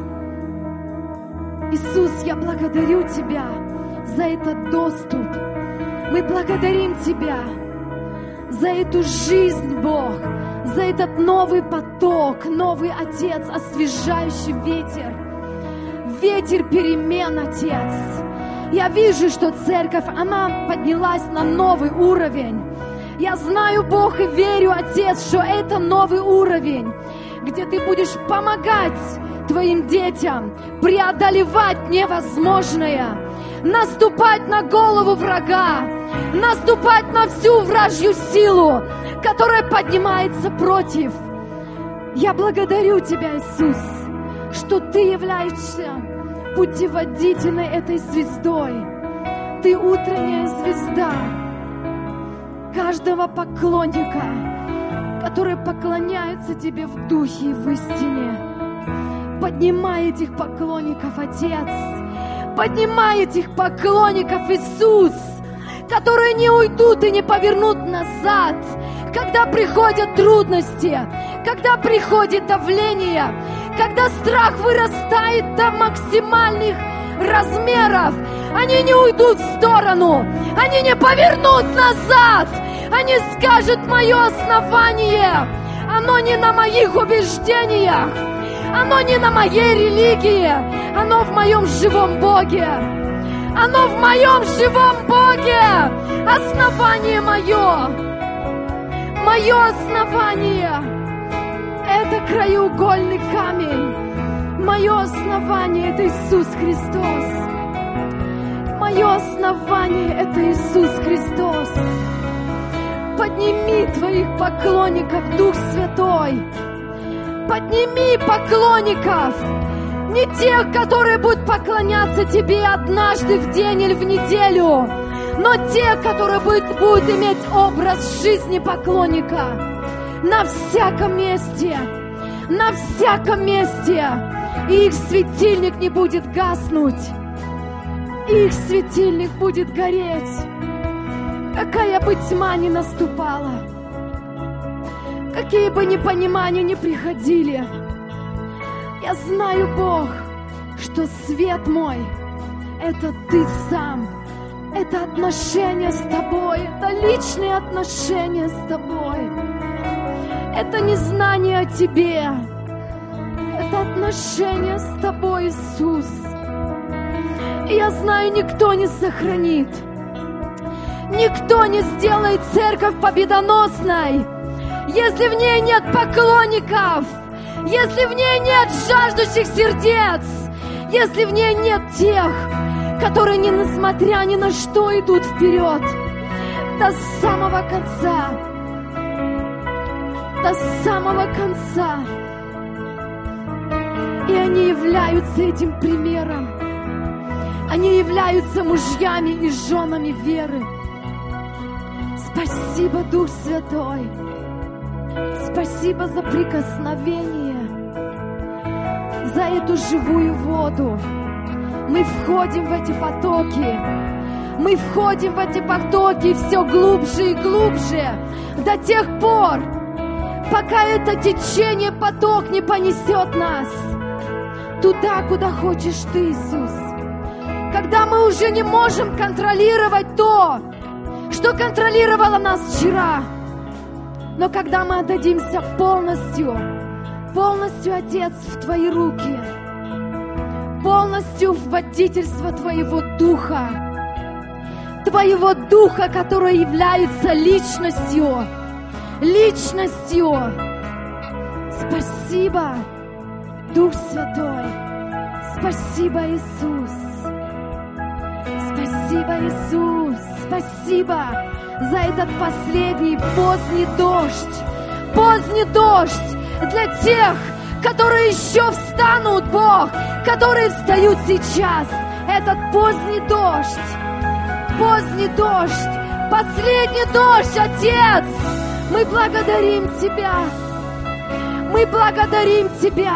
Иисус, я благодарю Тебя за этот доступ. Мы благодарим Тебя за эту жизнь, Бог, за этот новый поток, новый Отец, освежающий ветер. Ветер перемен, Отец. Я вижу, что церковь, она поднялась на новый уровень. Я знаю, Бог, и верю, Отец, что это новый уровень, где Ты будешь помогать Твоим детям преодолевать невозможное, наступать на голову врага, наступать на всю вражью силу, которая поднимается против. Я благодарю Тебя, Иисус, что Ты являешься путеводительной этой звездой. Ты утренняя звезда каждого поклонника, которые поклоняются Тебе в духе и в истине. Поднимай этих поклонников, Отец. Поднимай этих поклонников, Иисус, которые не уйдут и не повернут назад, когда приходят трудности, когда приходит давление, когда страх вырастает до максимальных размеров. Они не уйдут в сторону, они не повернут назад. Они скажут: мое основание, оно не на моих убеждениях, оно не на моей религии, оно в моем живом Боге. Оно в моем живом Боге. Основание мое. Мое основание — это краеугольный камень. Мое основание — это Иисус Христос. Мое основание — это Иисус Христос. Подними Твоих поклонников, Дух Святой. Подними поклонников. Не тех, которые будут поклоняться Тебе однажды в день или в неделю, но тех, которые будут иметь образ жизни поклонника на всяком месте. На всяком месте. И их светильник не будет гаснуть. Их светильник будет гореть. Какая бы тьма ни наступала, какие бы непонимания ни приходили, я знаю, Бог, что свет мой — это Ты сам. Это отношения с Тобой, это личные отношения с Тобой. Это не знание о Тебе, это отношения с Тобой, Иисус. И я знаю, никто не сохранит, никто не сделает церковь победоносной, если в ней нет поклонников, если в ней нет жаждущих сердец, если в ней нет тех, которые, несмотря ни на что, идут вперед до самого конца. До самого конца. И они являются этим примером. Они являются мужьями и женами веры. Спасибо, Дух Святой. Спасибо за прикосновение, за эту живую воду. Мы входим в эти потоки. Мы входим в эти потоки все глубже и глубже до тех пор, пока это течение, поток не понесет нас туда, куда хочешь Ты, Иисус. Когда мы уже не можем контролировать то, что контролировало нас вчера, но когда мы отдадимся полностью, Отец, в Твои руки, полностью в водительство Твоего Духа, Твоего Духа, который является личностью. Личностью. Спасибо, Дух Святой. Спасибо, Иисус. Спасибо, Иисус. Спасибо за этот последний поздний дождь. Поздний дождь для тех, которые еще встанут, Бог, которые встают сейчас. Этот поздний дождь. Поздний дождь. Последний дождь, Отец. Мы благодарим Тебя. Мы благодарим Тебя.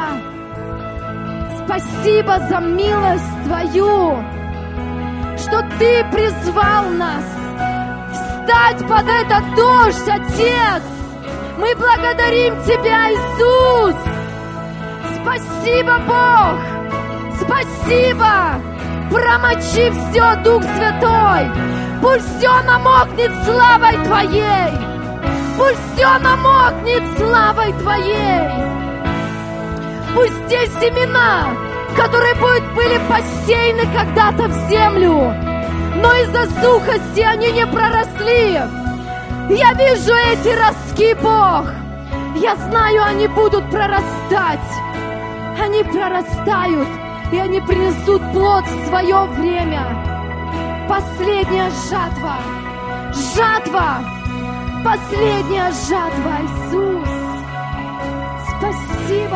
Спасибо за милость Твою, что Ты призвал нас встать под этот дождь, Отец. Мы благодарим Тебя, Иисус. Спасибо, Бог. Спасибо. Промочи все, Дух Святой. Пусть все намокнет славой Твоей. Пусть все намокнет славой Твоей. Пусть те семена, которые были посеяны когда-то в землю, но из-за сухости они не проросли. Я вижу эти ростки, Бог. Я знаю, они будут прорастать. Они прорастают, и они принесут плод в свое время. Последняя жатва. Жатва. Последняя жатва, Иисус. Спасибо.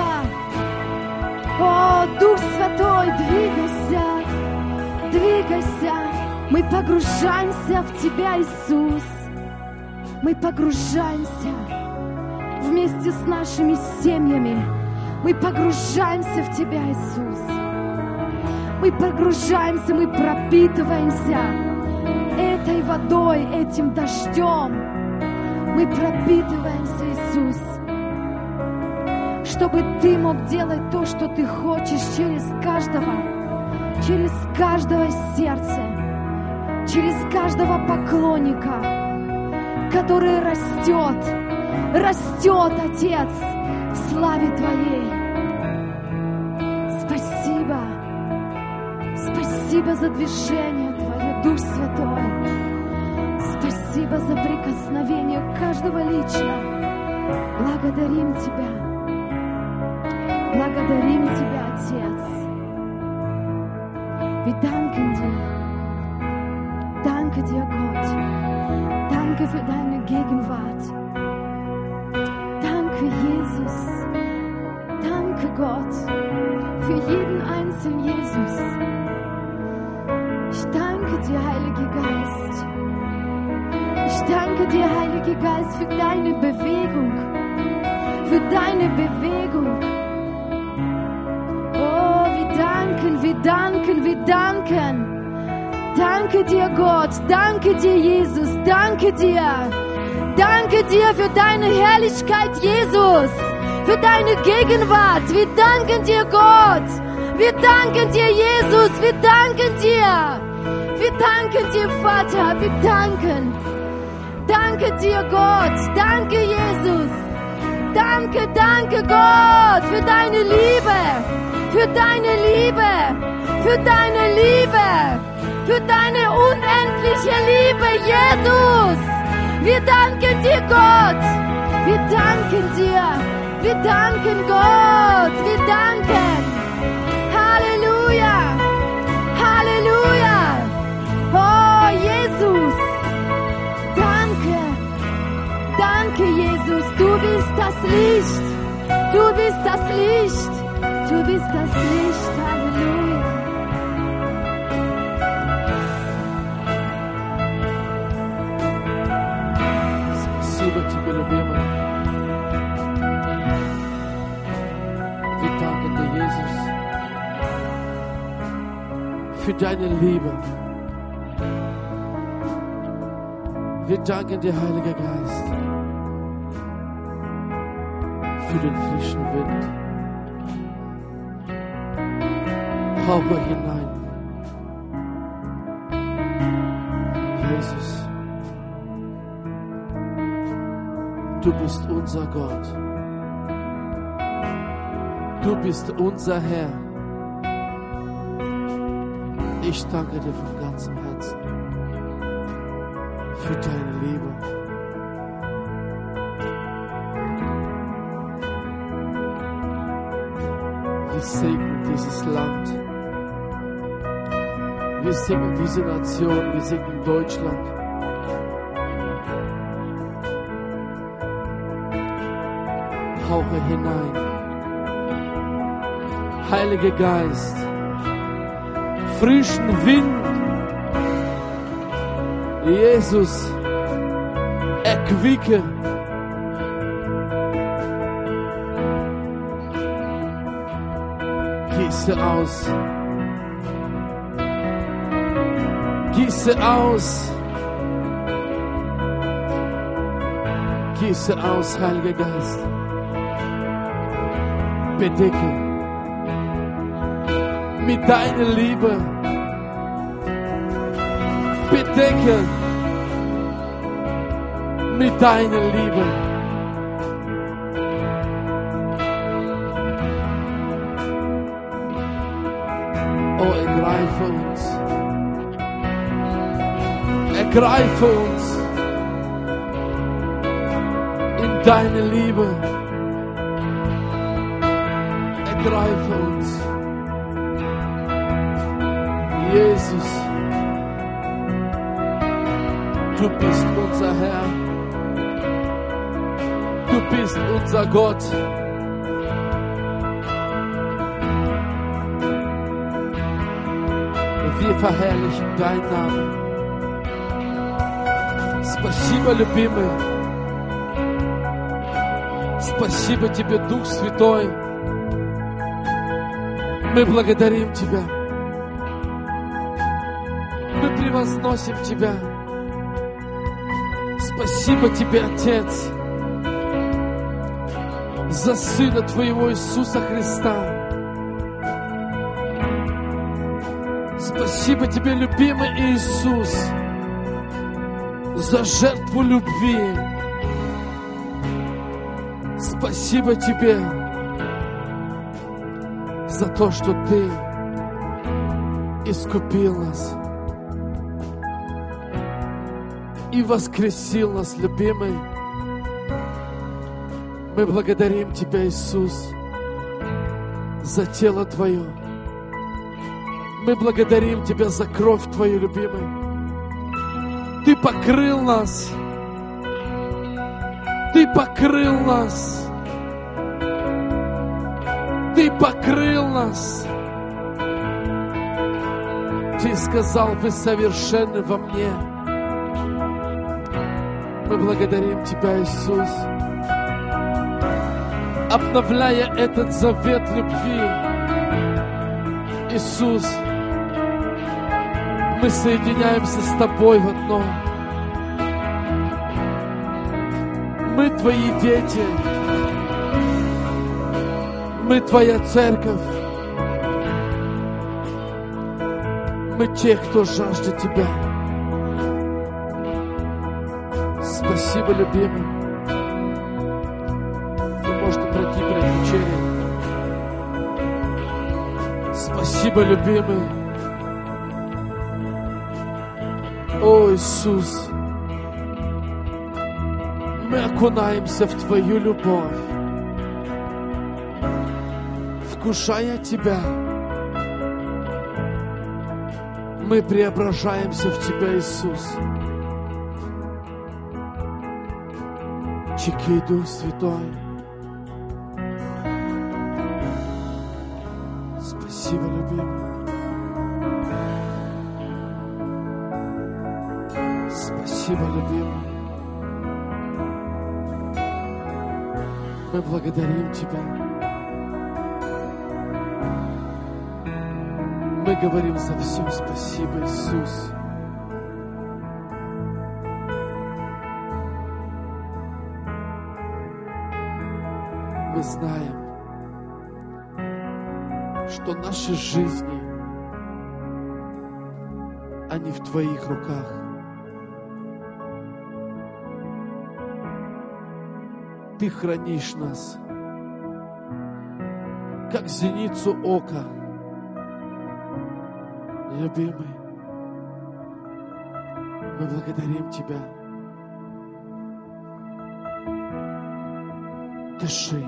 О, Дух Святой, двигайся. Двигайся. Мы погружаемся в Тебя, Иисус. Мы погружаемся вместе с нашими семьями. Мы погружаемся в Тебя, Иисус. Мы погружаемся, мы пропитываемся этой водой, этим дождем. Мы пропитываемся, Иисус, чтобы Ты мог делать то, что Ты хочешь через каждого сердца, через каждого поклонника, который растет, Отец, в славе Твоей. Спасибо. Спасибо за движение Твое, Дух Святой. Спасибо за прикосновение каждого лично. Благодарим Тебя. Благодарим Тебя, Отец. Wir danken dir. Danke dir, Gott. Danke für deine Gegenwart. Danke, Jesus. Danke, Gott, für jeden einzelnen Jesus. Ich danke dir, Heiliger Geist. Ich danke dir, Heiliger Geist, für deine Bewegung. Für deine Bewegung. Oh, wir danken, wir danken, wir danken. Danke dir, Gott. Danke dir, Jesus. Danke dir. Danke dir für deine Herrlichkeit, Jesus. Für deine Gegenwart. Wir danken dir, Gott. Wir danken dir, Jesus. Wir danken dir. Wir danken dir, Vater. Wir danken. Danke dir, Gott. Danke, Jesus. Danke, danke, Gott, für deine Liebe. Für deine Liebe. Für deine Liebe. Für deine unendliche Liebe, Jesus. Wir danken dir, Gott. Wir danken dir. Wir danken Gott. Wir danken. Halleluja. Halleluja. Oh, Jesus. Danke. Danke, Jesus. Du bist das Licht. Du bist das Licht. Du bist das Licht. Halleluja. Спасибо Тебе, любимый. Wir danken dir, Jesus, für deine Liebe. Wir danken dir, Heiliger Geist, für den frischen Wind. Hauche hinein. Jesus, du bist unser Gott. Du bist unser Herr. Ich danke dir von ganzem Herzen. für deine Liebe. Wir segnen dieses Land. Wir segnen diese Nation. Wir segnen Deutschland. Hauche hinein. Heiliger Geist, frischen Wind. Jesus, erquicke. Gieße aus. Gieße aus. Gieße aus, Heiliger Geist. Bedecke mit deiner Liebe. Bedecke mit deiner Liebe. Oh, ergreife uns. Ergreife uns in deine Liebe. Ergreife uns. Jesus, du bist unser Herr. Du bist unser Gott. Wir verherrlichen deinen Namen. Спасибо, любимый. Спасибо тебе, Дух Святой. Мы благодарим Тебя. Мы превозносим Тебя. Спасибо Тебе, Отец, за Сына Твоего Иисуса Христа. Спасибо Тебе, любимый Иисус, за жертву любви. Спасибо Тебе за то, что Ты искупил нас и воскресил нас, любимый. Мы благодарим Тебя, Иисус, за тело Твое. Мы благодарим Тебя за кровь Твою, любимый. Ты покрыл нас. Ты покрыл нас. Ты покрыл нас. Ты сказал, вы совершенны во мне. Мы благодарим Тебя, Иисус, обновляя этот завет любви. Иисус, мы соединяемся с Тобой в одном. Мы Твои дети. Мы Твоя церковь. Мы те, кто жаждет Тебя. Спасибо, любимый. Вы можете пройти перед вечерей. Спасибо, любимый. О, Иисус, мы окунаемся в Твою любовь, вкушая Тебя. Мы преображаемся в Тебя, Иисус. Чики, Дух Святой. Спасибо, любимый. Спасибо, любимый. Мы благодарим Тебя. Мы говорим за все спасибо, Иисус. Мы знаем, что наши жизни, они в Твоих руках. Ты хранишь нас, как зеницу ока, любимый. Мы благодарим Тебя. Дыши.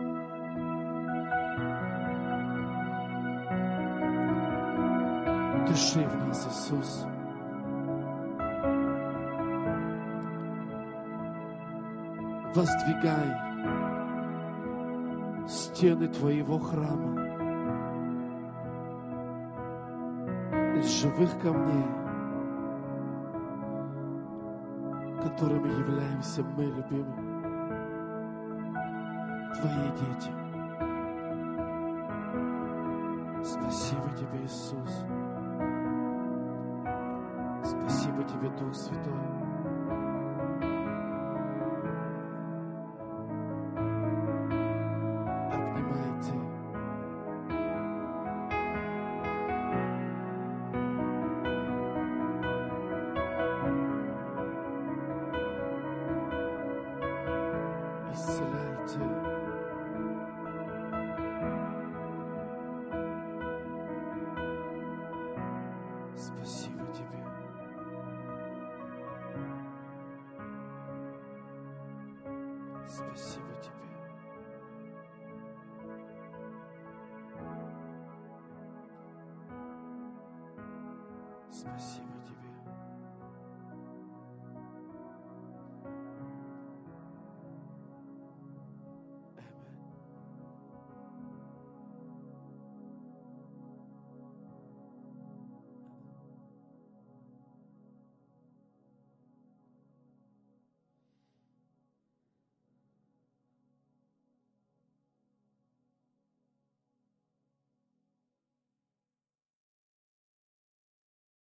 Дыши в нас, Иисус. Воздвигай стены Твоего храма из живых камней, которыми являемся мы, любимые, Твои дети. Спасибо Тебе, Иисус. Спасибо Тебе, Дух Святой. Обнимайте. Исцеляйте. Спасибо Тебе. Спасибо Тебе. Спасибо Тебе.